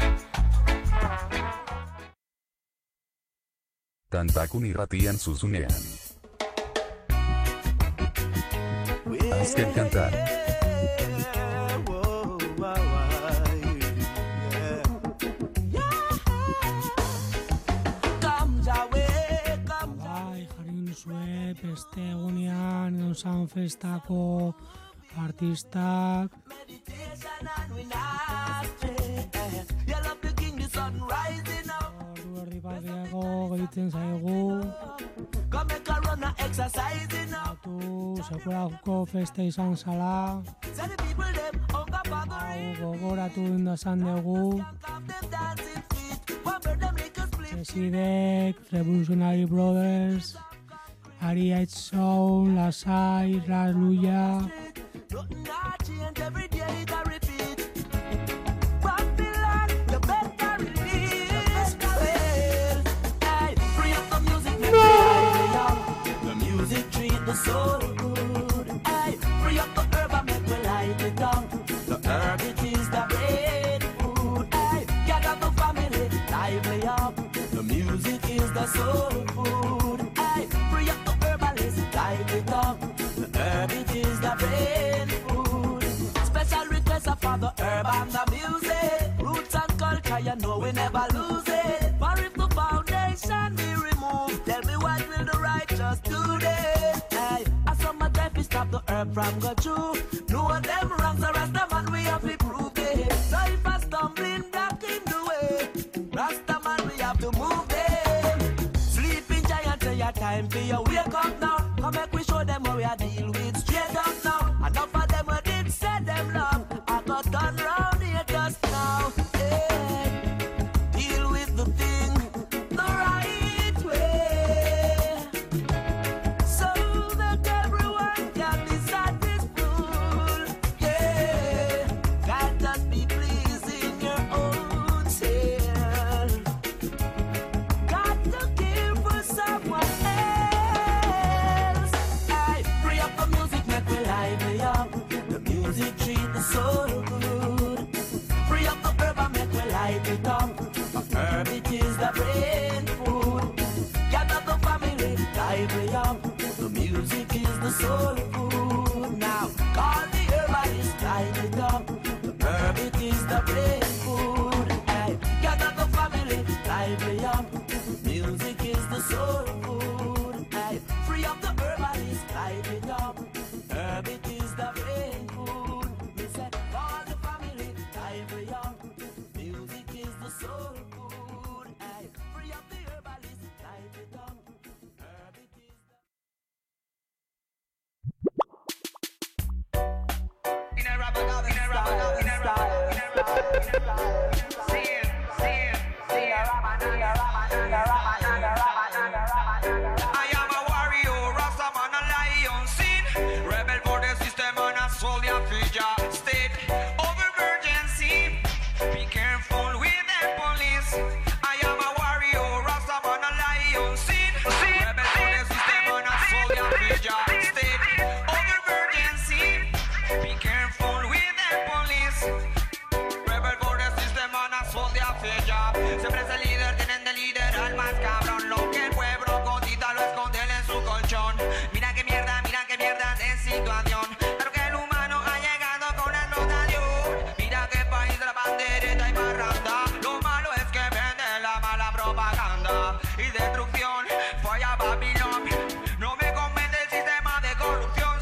Tentáculo irradian sus uñas. Haz que cantar. Bai, jarri duzue beste egunean gauzan festako artistak. Ordu erdi bat gehiago gehitzen zaigu. Batu sekurako festa izan zala. Hau gogoratu indazan dugu. Zesidek, Revolutionary Brothers, Ari Aitzon, Lasai, Rasluya. The soul good, aye. Free up the herb and make me light it down. The herb it is the brain food, aye. Gather the family, lively up. The music is the soul food, aye. Free up the herbalist, light it up. The herb it is the brain food. Special request for the herb and the music. Roots and culture, you know we never lose it. For if the foundation be removed, tell me what will the righteous do then? Stop the herb from go through. Know them wrongs, the rest of man we have to prove it. So if a stumbling block in the way, Rasta man we have to move them. Sleeping giant, say your time for you wake up now. Come back we show them how we are deal with straight up now. Enough of them we did say them love. I got turn round here just now. Yeah. Deal with the thing the right way. So that everyone can be satisfied. Yeah. God just be pleasing your own self. Got to care for someone else. Aye. Free up the music, make me lively up. The music treat the soul good. Free up the herb and make me light it up. The herb it is the brain food. Gather the family, lively up. The music is the soul food. Now call the herbalist, light it up. The herb it is the brain food. Aye. Gather the family, lively up. Music is the soul food. Aye. Free up the herbalist, light it up. Herb it is the brain food. We said call the family, lively up. Music is the soul food. Aye. Free up the herbalist, light it up. Herb it is I am a warrior, Rasta man, a lion sin. Rebel for the system and a soldier future state of emergency. Be careful with them filla. Siempre es el líder, tienen de líder al más cabrón. Lo que el pueblo cotiza lo esconden en su colchón. Mira qué mierda de situación. Claro que el humano ha llegado con la rotación. Mira qué país de la bandereta y parranda. Lo malo es que vende la mala propaganda y destrucción. Falla Babilón. No me convence el sistema de corrupción.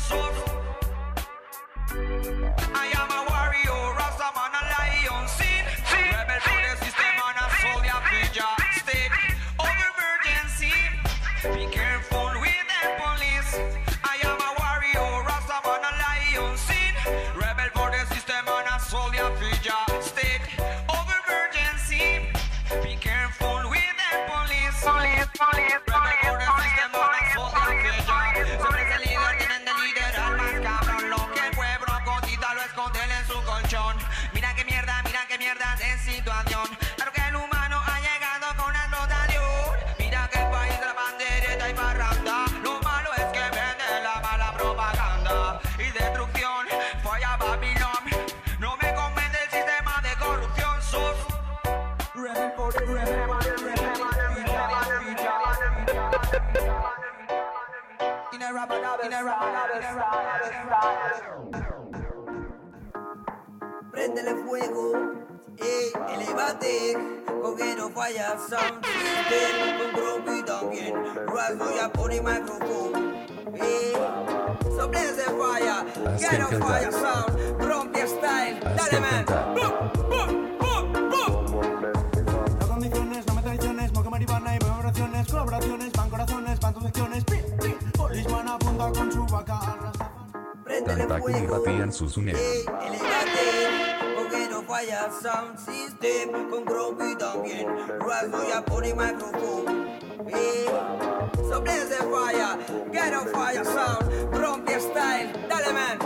I am a warrior, Rastaman, a lion, sin rebel for the system and a soldier figure. State of emergency. Be careful with the police. I am a warrior, Rastaman, a lion, sin rebel for the system and a soldier figure. State of emergency. Be careful with the police. Rebel for the system and a soldier figure. Siempre es el líder, tienen de líder al más cabrón. Lo que el pueblo cotiza lo esconden en su colchón. Mira qué mierda de situación. Claro que el humano ha llegado con la rotación. Mira que el país de la bandereta y parranda. Lo malo es que vende la mala propaganda y destrucción. Falla Babilón. No me convence el sistema de corrupción. Sos rebel for the Préndele fuego, elevate, coquero falla sound system, con Groovy también, rasgo ya por el micrófono. So blaze the fire, get on fire sound, Groovy style, dale man. No condiciones, no me traiciones, moque maribana y veo oraciones, colaboraciones, van corazones, van tus secciones, Policeman apunta con su vaca al rastafari. Tantakun y Ratian Susunean. Elevate, coquero falla sound system, con Groovy también, rasgo ya por el micrófono. So blaze the fire, get on fire sound, Groovy style, dale man.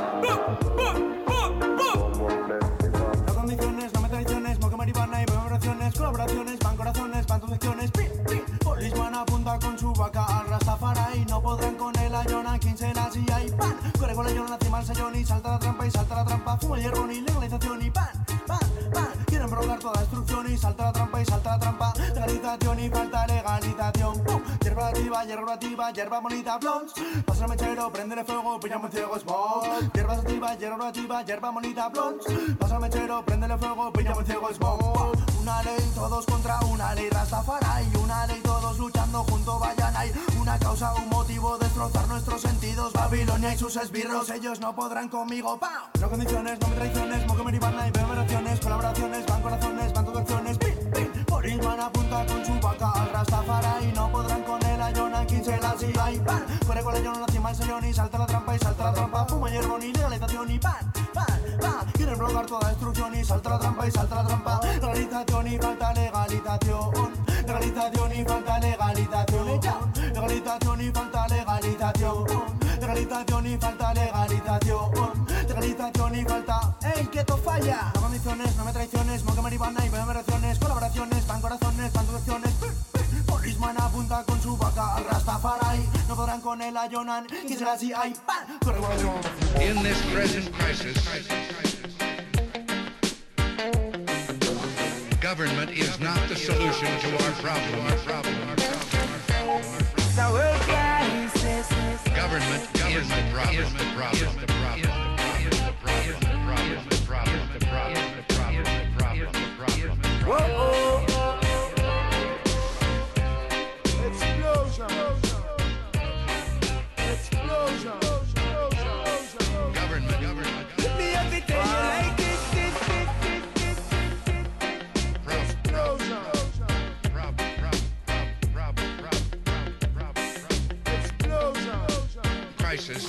No condiciones, no me traiciones, moque maribana y veo oraciones, colaboraciones, van corazones, van tus secciones, Policeman apunta con su vaca al rastafari. No podrán con el ayona, 15 nazi y pan. Corre con la ayona, encima el sellón y salta la trampa, fuma el hierro y legalización y pan. Quieren provocar toda destrucción y salta la trampa, legalización y falta legalización. Hierba activa, hierba bonita, blondes. Pasa el mechero, prendele fuego, pillamos ciego, smoke. Hierba activa, hierba bonita, blondes. Pasa el mechero, prendele fuego, pillamos ciego, smoke. Una ley, todos contra una ley, Rastafari. Una ley, todos luchando junto, vayan ahí. Una causa, un motivo, destrozar nuestros sentidos. Babilonia y sus esbirros, ellos no podrán conmigo, ¡pau! No condiciones, no me traiciones, moque maribana y veo oraciones, colaboraciones, van corazones, van tus acciones, Policeman apunta con su vaca al rastafari. No podrán con el ayona, 15 la silla y pan. Corre con el ayona, encima el sellón y salta la trampa, fuma hierro y legalización y pan. Quieren provocar toda destrucción y salta la trampa, legalización y falta legalización. Legalización y falta legalización. Legalización y falta legalización. Legalización y falta legalización. Legalización y falta. ¡Ey, que esto falla! No condiciones, no me traiciones, moque maribana y veo oraciones, colaboraciones, van corazones, van tus acciones. Policeman apunta con su vaca al rastafari. No podrán con el ayonan, que será así, ay, pan. Corre con el ayona. In this present crisis, government is not the solution to our problem. Government is the problem. Whoa. Explosion. Government. Let me have it tell you like it. Explosion. Crisis.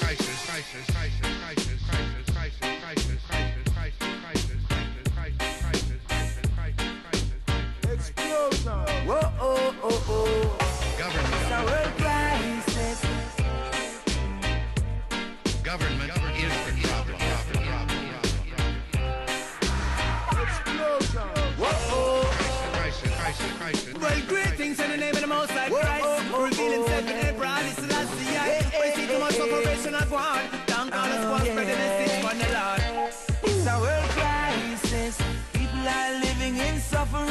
Explosion. Whoa. Government. It's a world crisis. Government is the problem. Explosion. Whoa. Crisis. Well, great things in the name of the Most High Christ. Revealing himself in April, this is last year. We see too much separation at one. Thank God it's one spreading the stitch from the Lord. It's a world crisis. People are living in suffering.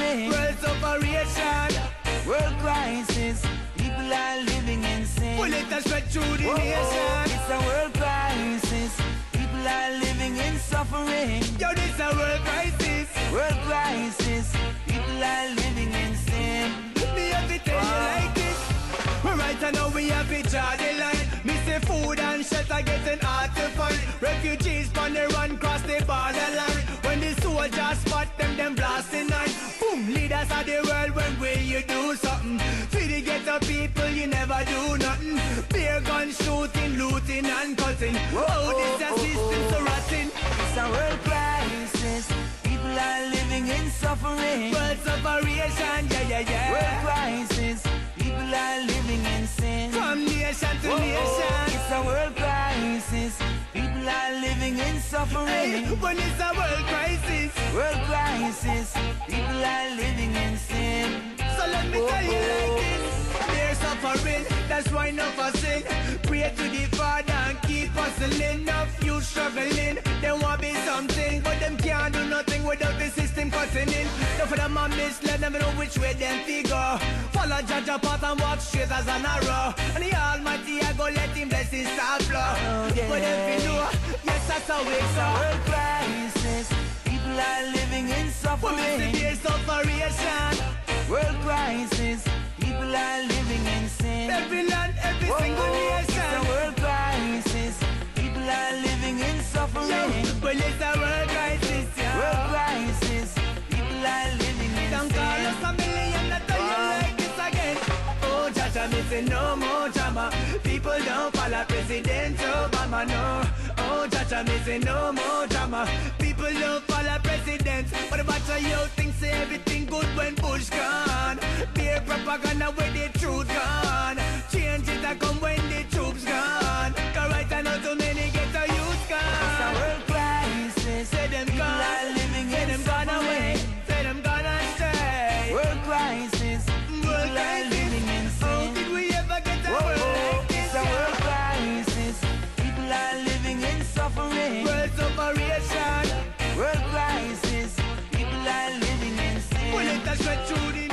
suffering. World separation. World crisis. People are living in sin. Well, it has spread through the nation. It's a world crisis. People are living in suffering. Yo, this a world crisis. World crisis. People are living in sin. Me have to tell you like this. Right now we have to draw the line. Missing food and shelter getting hard to find. Refugees on the run cross the borderline. When the soldiers spot them blast the night. Boom, leaders of the world, when will you do something? For the ghetto people, you never do nothing. Beer gun shooting, looting and cutting. Oh, this a system so rotten. It's a world crisis. People are living in suffering. World separation, yeah. World crisis. People are living in sin. From nation to nation. It's a world crisis. People are living in suffering. Hey, when it's a world crisis. World crisis. People are living in sin. So let me tell you like this. They're suffering, that's why enough of sin. Pray to the Father and keep hustling. Enough you struggling, they want be something, but them can't do nothing without the system cutting in. Enough of them are misled, never know which way them figure. Follow Judge path and walk straight as an arrow. And the Almighty I go let him bless his star flow. But if you know, yes that's how it's a world crisis. People are living in suffering. There's separation. World crisis. People are living in sin. Every land, every single nation. It's a world crisis. People are living in suffering. Well, it's a world crisis, yeah. World crisis. People are living in Don't sin. call us a million, I tell you like this again. Oh, Jaja, me say no more drama. People don't follow President Obama, no. Oh, Jaja, me say no more drama. People don't follow President. But a bunch of you think say everything good when Bush gone. Beer propaganda when the truth gone. Change it a come when the troops gone. Cause right now too many get a youth gone. It's a world crisis. Say them People gone. are living Say in them gone away. suffering. Say them gone astray. World crisis. People are living in sin. Oh, did we ever get a world like this? It's a world crisis. People are living in suffering. World separation. World crisis. People are living in sin. Well, it has spread through the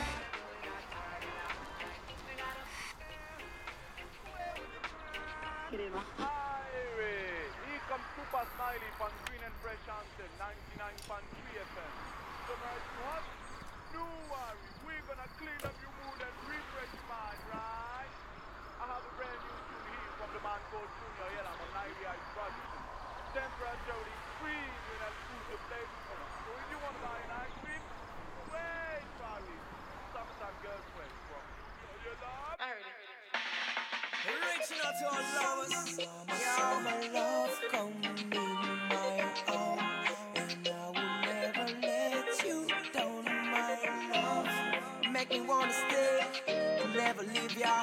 Here comes Super Smiley from Green and Fresh Anthem 99.3 FM. Summer is hot, no worry, we're gonna clean up your mood and refresh your mind, right? I have a brand new tune here from the man called Junior Yella on Nigeria Project. Temperature is freezing and food to play with. So if you want to buy an ice cream, wait for it. Summertime girlfriend from Junior Yella. Reaching out to all lovers. My love, come in my arms, and I will never let you down. My love, make me wanna stay, never leave ya,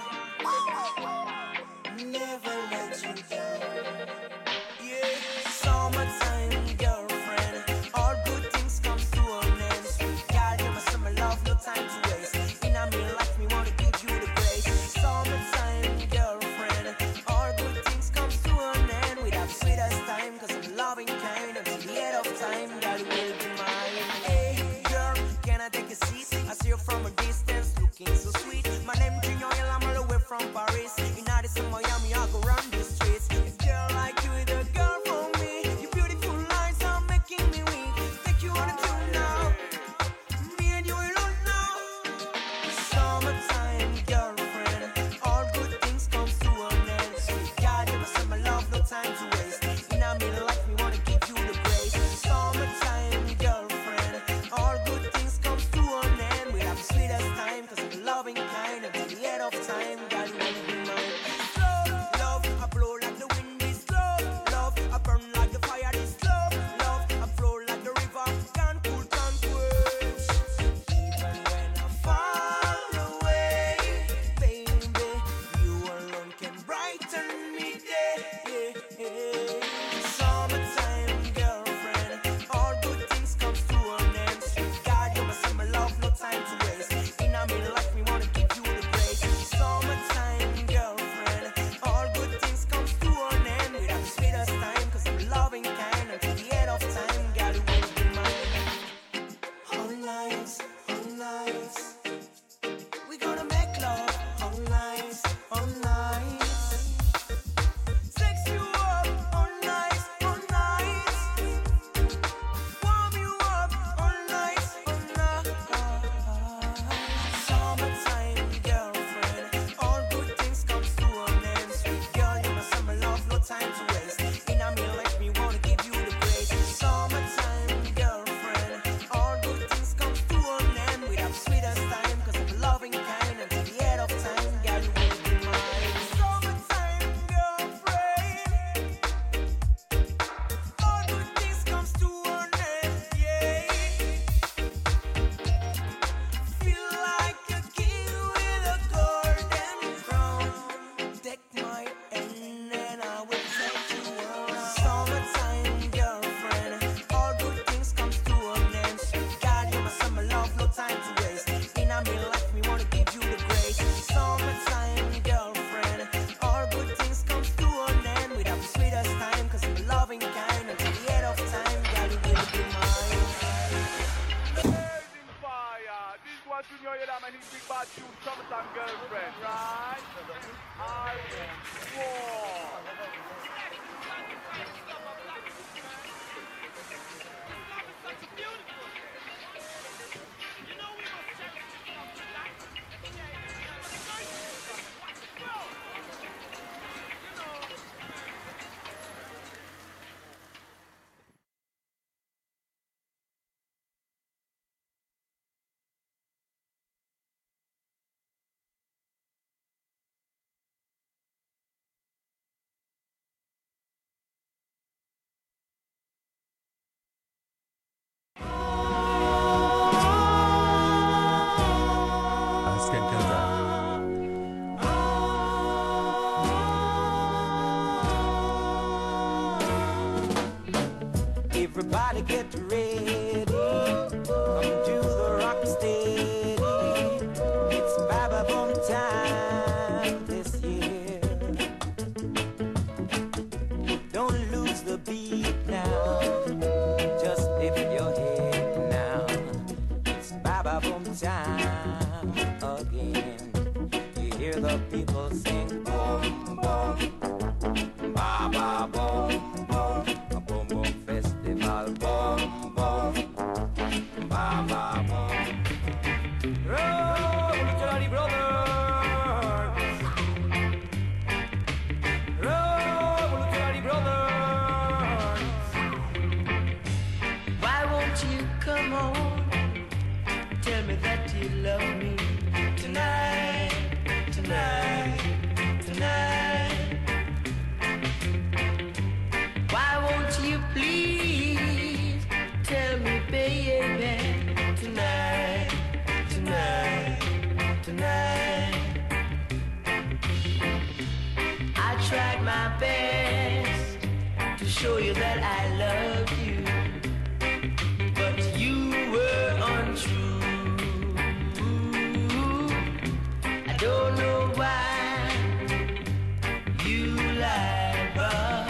never let you down. Yeah, summertime girlfriend, all good things come to an end. Sweet girl, you must my love, no time to waste. In a me life, me wanna give you the grace. Summertime girlfriend, all good things come to an end. We have sweetest time, cause I'm loving kind. Until the end of time, God will be mine. Hey girl, can I take a seat? I see you from a distance, looking so sweet. My name Junior, I'm all the way from Paris. In Addis and Miami, I go round the streets. A girl like you, the girl for me. Your beautiful eyes are making me weak. Take you on a tune now. Me and you alone now. Summertime girlfriend, all good things come to an end. Sweet God, you must have my love, no time to waste. In a me life, me wanna give you the grace. Summertime girlfriend, all good things come to an end. We have the sweetest time, cause I'm loving Junior Yadam and his big bad tune, Summertime Girlfriend, right? I war. Everybody get ready, come to the rock steady. It's Baba Boom time this year. Don't lose the beat now, just lift your head now. It's Baba Boom time again. You hear the people sing boom boom, Baba boom. Festival, boom, boom, bam, bam, boom. Revolutionary brothers, revolutionary brothers. Why won't you come on? Tell me that you love me tonight, tonight, tonight. Why won't you please tell me, baby, tonight, tonight, tonight. I tried my best to show you that I love you, but you were untrue. I don't know why you lied, but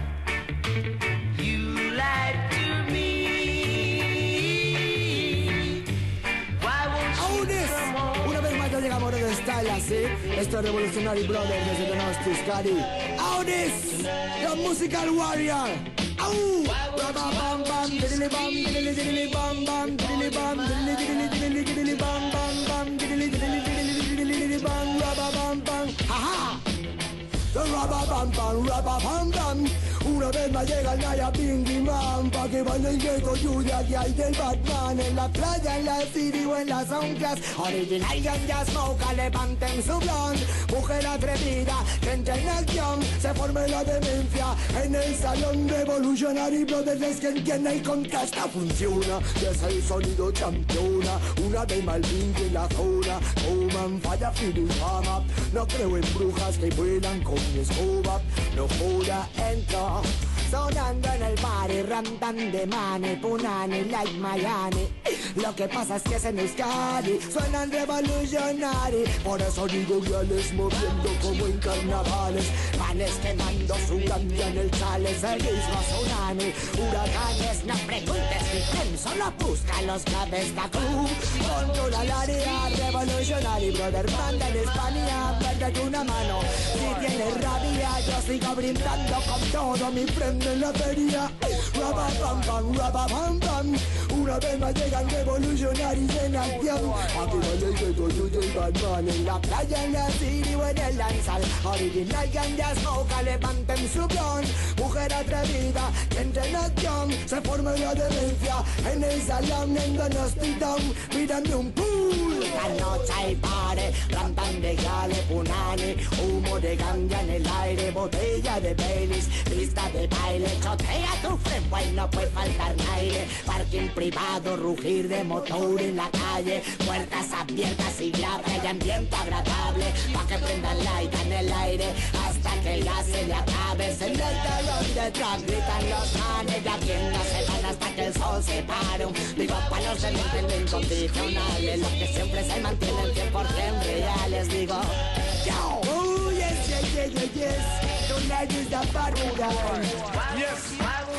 llegamos desde Style así. Esto es Revolutionary Brothers desde Donosti, Scary. Audis, the musical warrior. Au! Bam bam bam, diddly bam, diddly diddly bam bam, diddly bam, diddly diddly diddly diddly bam bam bam, diddly diddly diddly diddly bam, rubber bam bam. Ha ha! The rubber bam bam, rubber bam bam. Una vez más llega el Naya Pinky Man, pa' que baile el ghetto Julia que hay del Batman. En la playa, en la city o en la soundclass, original ganja smoke, levanten su blond. Mujer atrevida, que entre en acción, se forme la demencia. En el salón Revolutionary Brothers es quien tiene y contesta. Funciona, ya es el sonido campeona. Una vez más el Pinky en la zona, coman falla, feeling fama. No creo en brujas que vuelan con mi escoba. No joda, entra sonando en el party, rantan de mane, punani, like Miami. Lo que pasa es que es en Euskadi, suenan Revolutionary. Por eso digo guiales moviendo como en carnavales. Panes quemando su ganja en el chale, seguís los tsunami. Huracanes, no preguntes mi tren, solo busca los graves da club. Controla el área, Revolutionary Brother, manda en España, perdete una mano. Si tienes rabia, yo sigo brindando con todo mi frente en la feria. Rabba pam pam, rabba pam pam. Una vez más llegan Revolutionaries en acción. Aquí vaya el ghetto, yo y Batman. En la playa, en la city o en el danzal. Original ganja smoke, levanten su blon. Mujer atrevida, que entre en acción. Se forma la demencia en el salón en Donosti Town. Mírame un pool. La noche hay pare, rampan de gale, punani. Humo de ganja en el aire, botella de Baileys. Pista de baile, chotea tu freeway, no puede faltar aire. Parking privado, rugir de motor en la calle. Puertas abiertas y grave y ambiente agradable. Pa' que prendan light en el aire hasta que el gas se le acabe. En el telón detrás gritan los manes. La tienda se van hasta que el sol se pare. Digo pa' los dementes lo incondicionales, los que siempre se mantienen 100% reales. Digo, yo, oh yes, yes, yes, yes, yes. Tonight is the party time. Yes,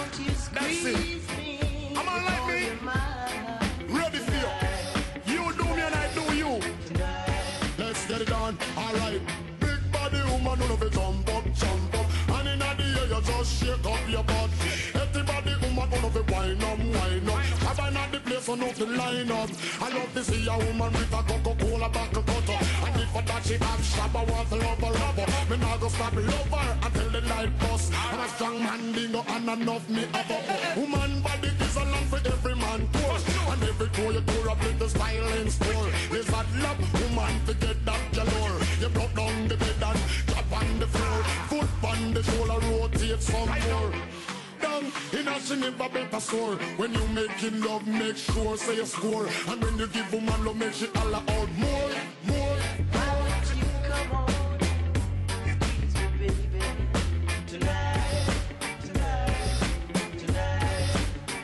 that's it. I'm on like me. Ready for you. You do me and I do you. get it done. Alright, big body woman, you know fi jump up, jump up. And in the air you just shake up your butt. Everybody woman, you know fi wind up, wind up. Have I not the place for nothing line up? I love to see a woman with a Coca-Cola buckle cutter. And if for that she have shop, I want to love her rubber. Me nah go stop love her until the light bust. I'm a strong man, dingo, and enough me have up. Woman body is a land for every man poor. And every door you go up in the styling store. There's that love woman to get that galore. You broke down the bed and drop on the floor. Foot on the shoulder, rotate some more. Down in a she never better sore. When you making love, make sure say you score. And when you give woman love, make she holler out more, more, more. Come on, squeeze me, baby, tonight, tonight, tonight.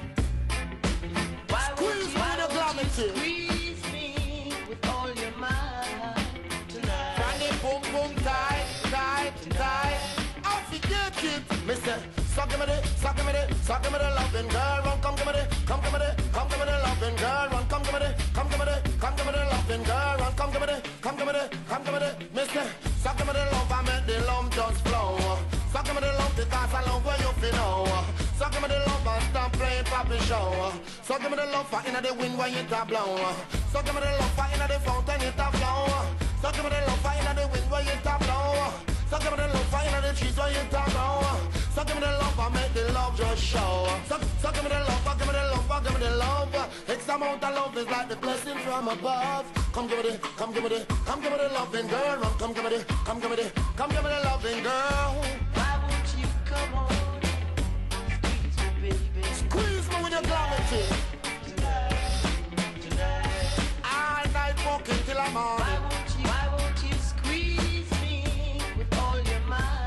Why won't you squeeze me with all your might tonight? Granny boom boom tight, tight, tight. I'll forget it, Mister. Suck him it, suck him it, suck him it, loving girl. Run, come give me the, come give me the, come give me the loving girl. Run, come give me the, come give me the, come give me the loving girl. Run, come give me the, come give me the, come give me the, Mister. Suck him it, love, I make the lump just flow. Suck him it, love, because I love where you feel now. Suck him it, love, and stop playing poppy show. Suck him it, love, for inna the wind when it a blow. Suck him it, love, for inna the fountain it a flow. Suck him it, love, for inna the wind when it a blow. Suck him it, love, for inna the trees when it a grow. So give me the love, I make the love just show. So give me the love, I give me the love, I give me the love. X amount of love is like the blessing from above. Come give me the, come give me the, come give me the loving girl. Come give me the, come give me the, come give me the loving girl. Why won't you come on, squeeze me, baby? Squeeze me with your gravity. Tonight, tonight. All night walking till I'm on. Why won't you squeeze me with all your might?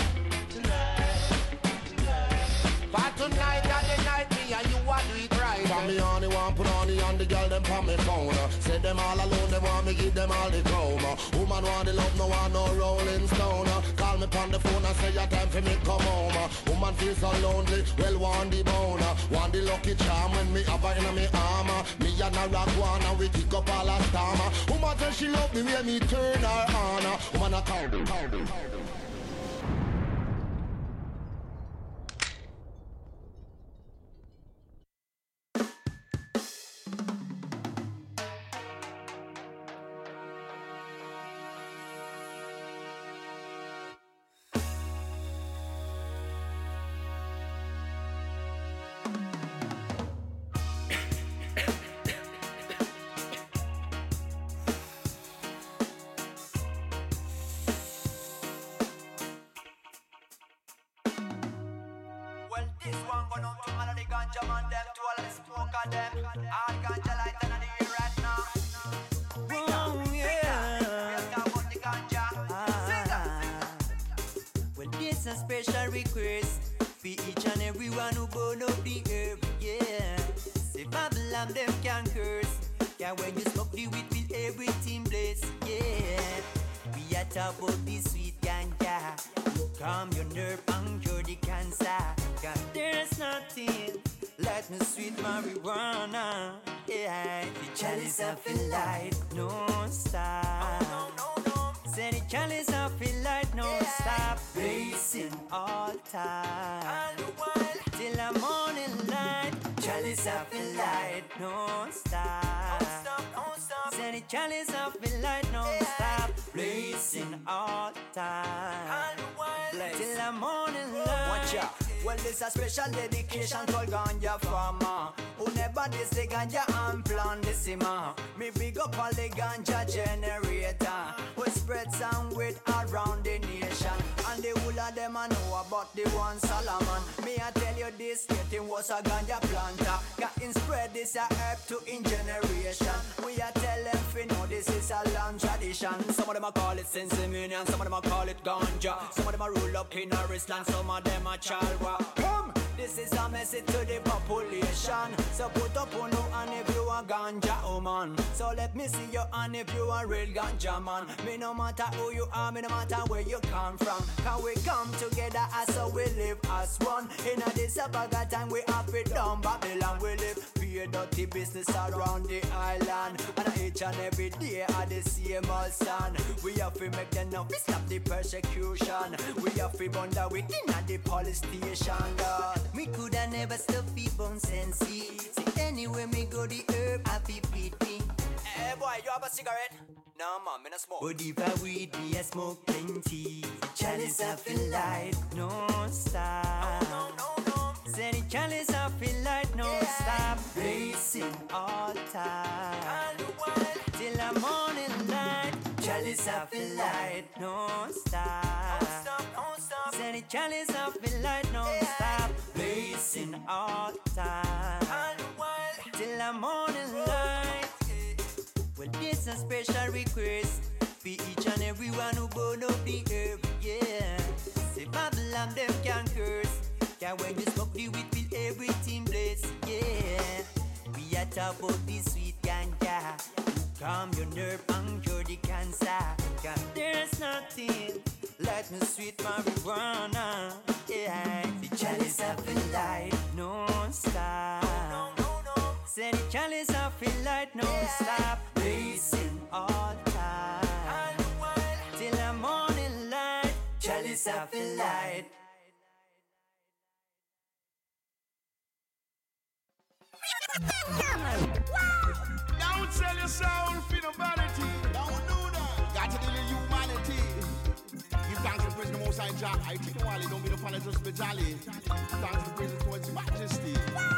But tonight and the night, me and you want do it right. For me only want put on the and the girl them on me phone. Say them all alone, they want me give them all the chrome. Woman want the love, no want no rolling stone. Call me on the phone and say your time for me come home. Woman feel so lonely, well want the bone. Want the lucky charm when me have her in me armor. Me and a rock one and we kick up all a storm. Woman say she love me when me turn her on. Woman a call them. This one going out to all of the ganja man them, to all of the smoker them. All ganja light in the air right now. Oh yeah. Well, this a special request for each and everyone who burn up the herb. Yeah. Say Babylon them can curse. Yeah, when you smoke the weed, feel everything blessed. Yeah. We are talk about the sweet ganja. Calm your nerve and cure the cancer. Cause there's nothing like the sweet marijuana. Yeah, the chalice of the light, no stop. Say the chalice of the light, no stop. Blazing all time. Till the morning light. Chalice of the light, no stop. Say the chalice of the light, no stop. Blazing all time. Till the morning light. Watch out. Well, this a special dedication called Ganja Farmer, who never diss the ganja and plant the simmer. Me big up all the ganja generator, who spread some weed around the nation. And the whole of them a know about the one Solomon. Me I tell you this, getting was a ganja planter. Got him spread this a herb to in generation. We a tell them fi know this is a long tradition. Some of them a call it Sensimania, some of them a call it ganja. Some of them a roll up in a wristland, some of them a chalwa. This is a message to the population. So put up on you and if you a ganja woman. So let me see you and if you a real ganja man. Me no matter who you are, me no matter where you come from. Can we come together as so we live as one. In a this a bag of time we have it down Babylon. We live fear dirty business around the island. And each and every day are the same old son. We have to make them know we stop the persecution. We have to wonder within at the police station, God. Me coulda never stop people sense. See anywhere me go the herb happy beat me. Hey boy, you have a cigarette? No man, me no smoke. But if I weed me I smoke plenty. Chalice I feel light, no stop. No. Say the chalice I feel light, no stop. Racing all time till the morning light. Chalice I feel light, no stop. Say the chalice I feel light, no stop. Racing all time till the morning light. Well, this a special request for each and everyone who burn up the herb, yeah. Say Babylon them can curse. Yeah, when you smoke the weed, feel everything blessed, yeah. We are talk about the sweet ganja. Calm your nerve and cure the cancer. Cause there's nothing like no sweet marijuana, yeah. The chalice I feel light, no stop. Say the chalice I feel light, no stop. Racing all time till the morning light. Chalice I feel light. Don't sell your soul for the vanity. Don't do that. Got to deal with humanity. Give thanks and praise the Most High Jah. I take no wally, don't be no fan of just be jolly. Thanks and praise towards His Majesty.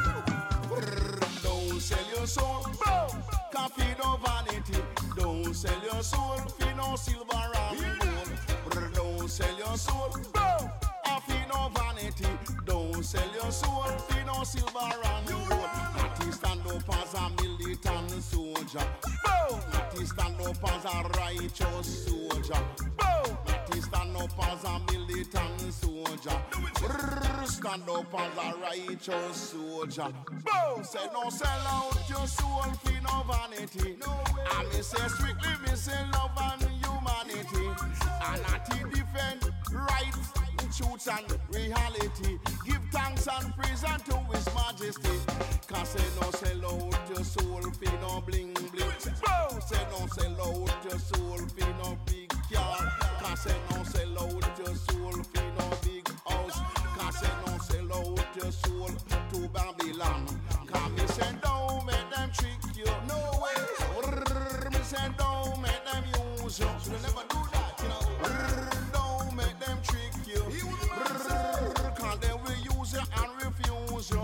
Don't sell your soul, coffee no vanity. Don't sell your soul for no silver and gold. Don't sell your soul, coffee no vanity. Don't sell your soul for no silver and gold. Natty stand up as a militant soldier. Natty stand up as a righteous soldier. Natty stand up as a militant soldier. Stand up as a righteous soldier. Say no sell out your soul for no vanity. And me say strictly me say love and humanity. And Natty defend rights, truth and reality. Give thanks and praise unto His Majesty. Cause say no sell out your soul for no bling bling. Say no sell out your soul for no big car. Cause say no sell out your soul for no big house. Cause say no sell out your soul to Babylon. Cause me say don't make them trick you. No way. Me say don't make them use you. Should never do that, you know. Don't make them trick you. Cause they will use you and refuse you.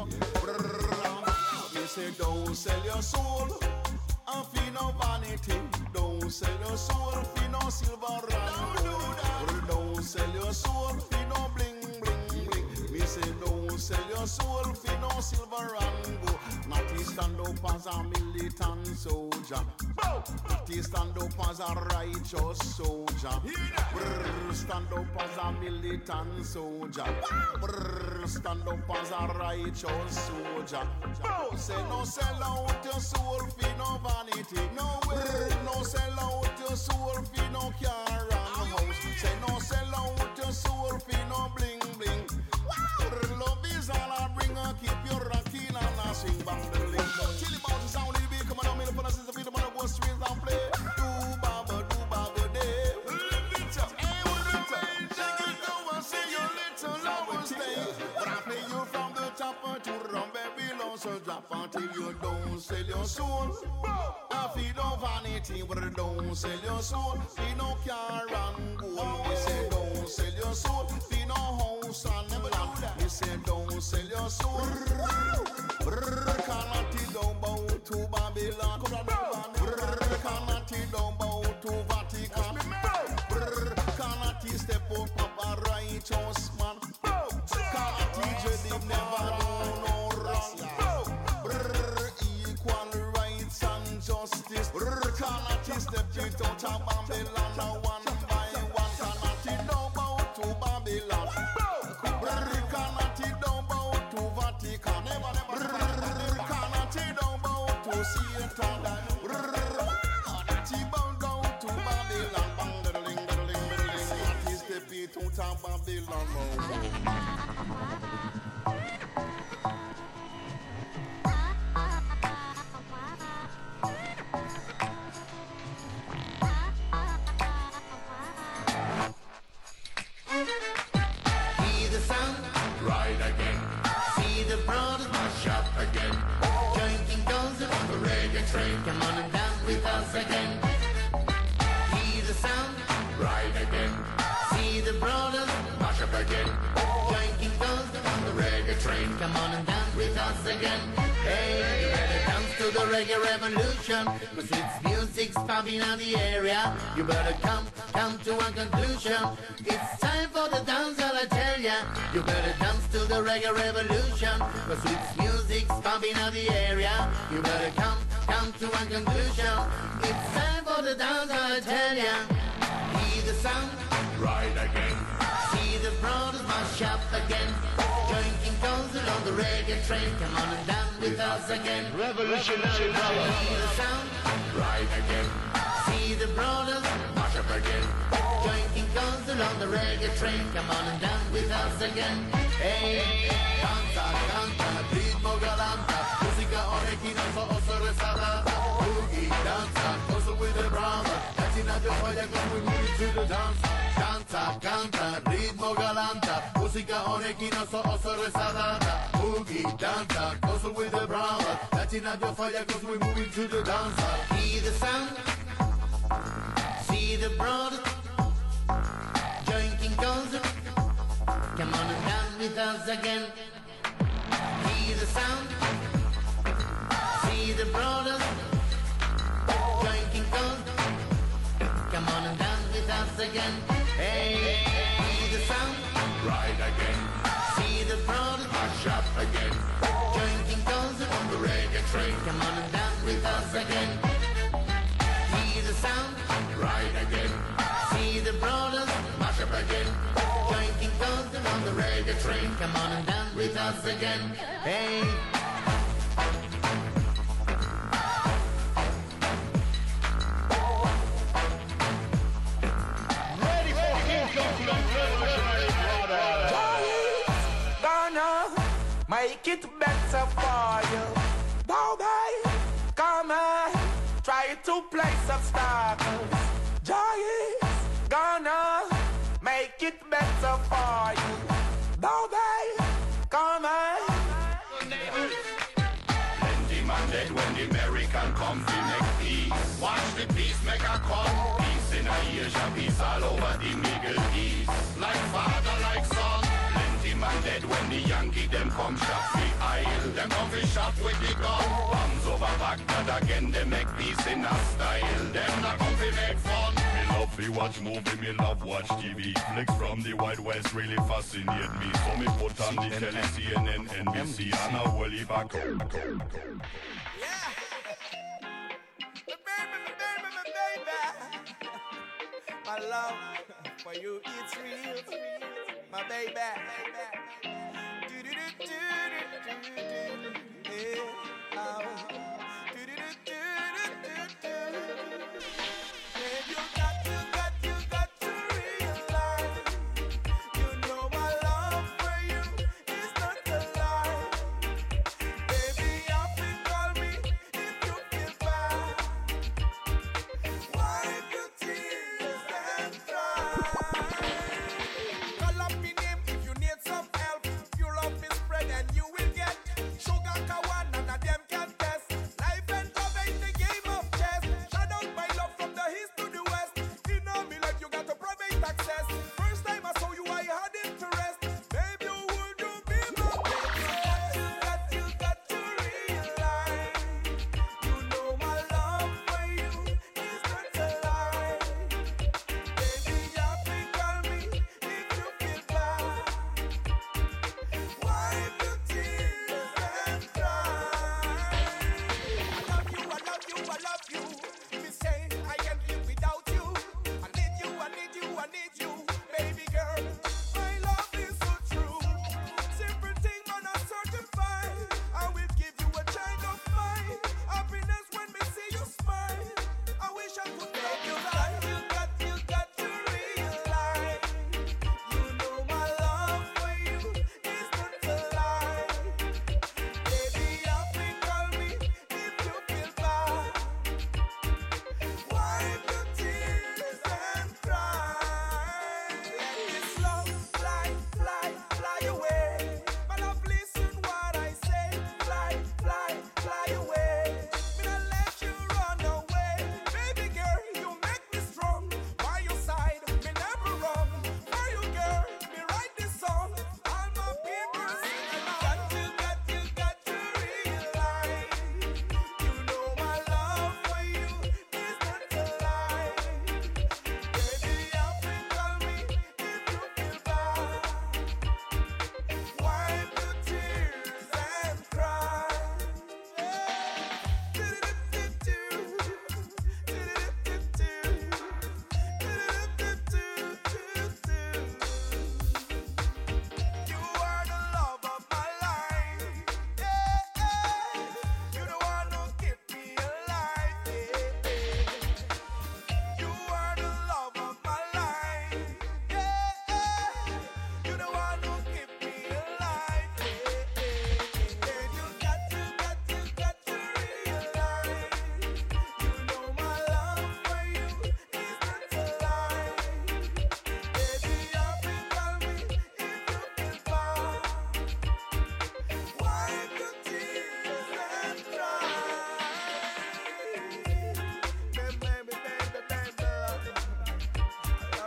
Me say don't sell your soul and for no vanity. Don't sell your soul for no silver and gold. Don't sell your soul for no bling bling bling. Me say don't sell your soul for no silver and gold. Natty stand up as a militant soldier. Natty stand up as a righteous soldier. Stand up as a militant soldier. Stand up as a righteous soldier. Say no sell out your soul for no vanity. No way. No sell out your soul for no car and house. Say no sell out your soul for no bling bling. Love is all I bring. Keep your rocking and I sing bang the ling. Chill about the sound of the beat. Come on, I'm in the fun of the beat. I'm gonna go straight and play. Do baba day. Hey, what the way? Take it go and sing your little lower stay. But I play you from the top to the rum baby low. So drop until you don't sell your soul. I feel no vanity, but don't sell your soul. Feel no car and gold. We say don't sell your soul. Feel no house and never land. We say don't sell your soul. Can't don't bow to Babylon. Can't don't bow to Vatican. Can't step up a righteous man. Can't just never do no wrong. Equal rights and justice. Can't step it out of Babylon one by one. Can't don't bow to Babylon. Can't don't bow to Vatican. Can't don't bow to Satan. Can't bow down to Babylon. Can't step it out of Babylon. again. Hear the sound, ride again. See the brothers, mash up again. Join Coast on the reggae train. Come on and dance with us again. Hey, you better dance to the reggae revolution. Cause it's music's popping on the area. You better come to a conclusion. It's time for the dance, all I tell ya. You better dance to the reggae revolution. Cause it's music's popping on the area. You better come to a conclusion. It's time for the dance, all I tell ya. Hear the sound, ride again. See the brothers mash up again. Join King Council on the reggae train. Come on and dance with us again. Revolutionary power. See the sound, ride again. See the brothers mash up again. Join King Council on the reggae train. Come on and dance with us again. Hey, canta, canta, ritmo galanta. Música orequina, oso rezagada. Boogie, danza, also with the brother. Catching at the fire, cause we move to the dance. Canta, canta, ritmo galanta. Música orequina, oso rezagada. Boogie, danza, also with the brother. Catching at your fire, cause we moving to the dance. Hear the sound, see the brothers. Join King Council. Come on and dance with us again. Hear the sound, see the brothers. Join King Council. Come on and dance with us again. Hey, hear the sound, ride again. See the brothers, mash up again. Join King Council on the reggae train. Come on and dance with us again. Hear the sound, ride again. See the brothers, mash up again. Join King Council on the reggae train. Come on and dance with us again. Hey. Make it better for you. Baby, come on, try to place obstacles. Joy is gonna make it better for you. Baby, come on. Plenty man dead when the American come to make peace. Watch the peacemaker come. Peace in Asia, peace all over the Middle East. Like father, like son. Man dead when the Yankee them come shot the aisle. Them come fi shot with the gun. Bombs over Baghdad again, they make peace in a style. Them not come fi make fun. Me love fi watch movie, me love watch TV. Flicks from the Wild West really fascinate me. So me put on the telly, CNN, NBC, and a whole heap of baby, my love for you, it's real. My baby, you got to realize, you know my love for you is not a lie. Baby, you can call me if you feel bad. Wipe your tears and cry. Call up me name if you need some help. You love me spread and you will get. Sugar Kawan, none of them can test.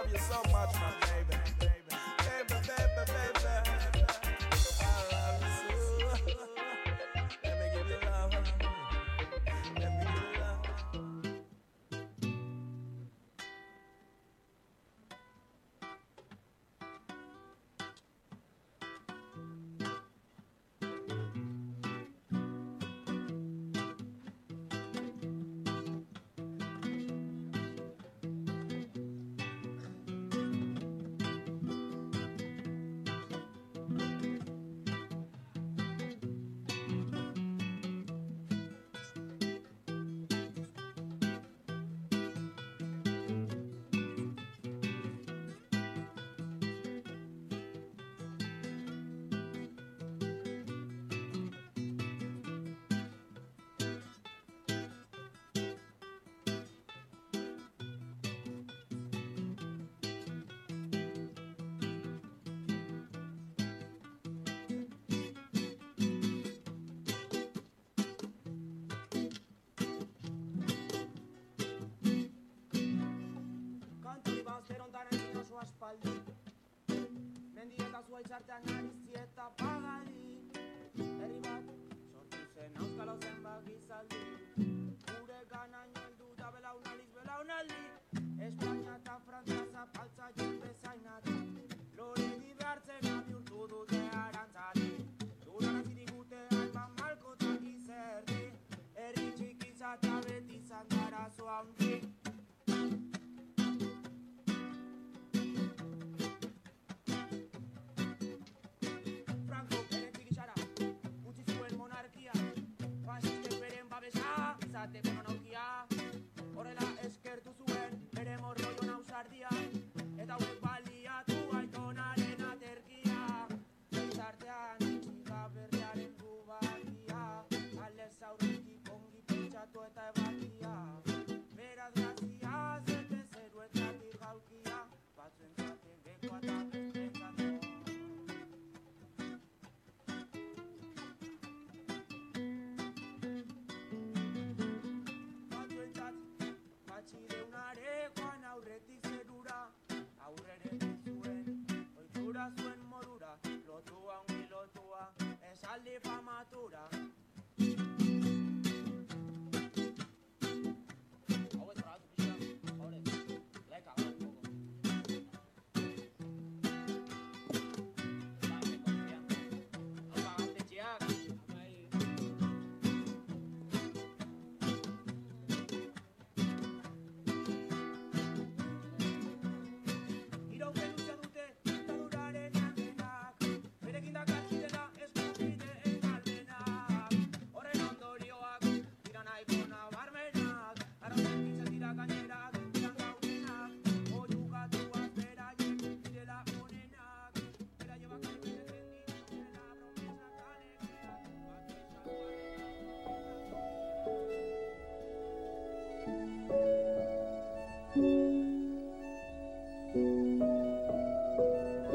you so much, my baby. Baby, baby, baby. I love you so. Let me give you love. Let me give you love. aspaldi Mendieta zua itxartean arizi eta pagadi Herri bat sortu zen auskalo zen bagizaldi Gure ganaino heldu da belaunaldi Espainia eta Frantzia zapaltza jende zainat Lore dibertzen bihurtu dute arantzari Duran azidigute alban malkotak izerdi Herri txikitza eta beti izan garazo handi Izateko monarkia Horrela eskertu zuen bere morroion ausardia Eta hauek baliatu aitonaren aterkia Izartean itxiga berriaren gubakia Aldez aurretik ongi pentsatu eta ebakia Beraz grazia zete zeruetatik gaulkia Batzuentzate bekoa eta bestentzako Batxideunare aurretik zerura Aurrere zuen, oitura zuen modura Lotua ongi lotua, esaldi famatura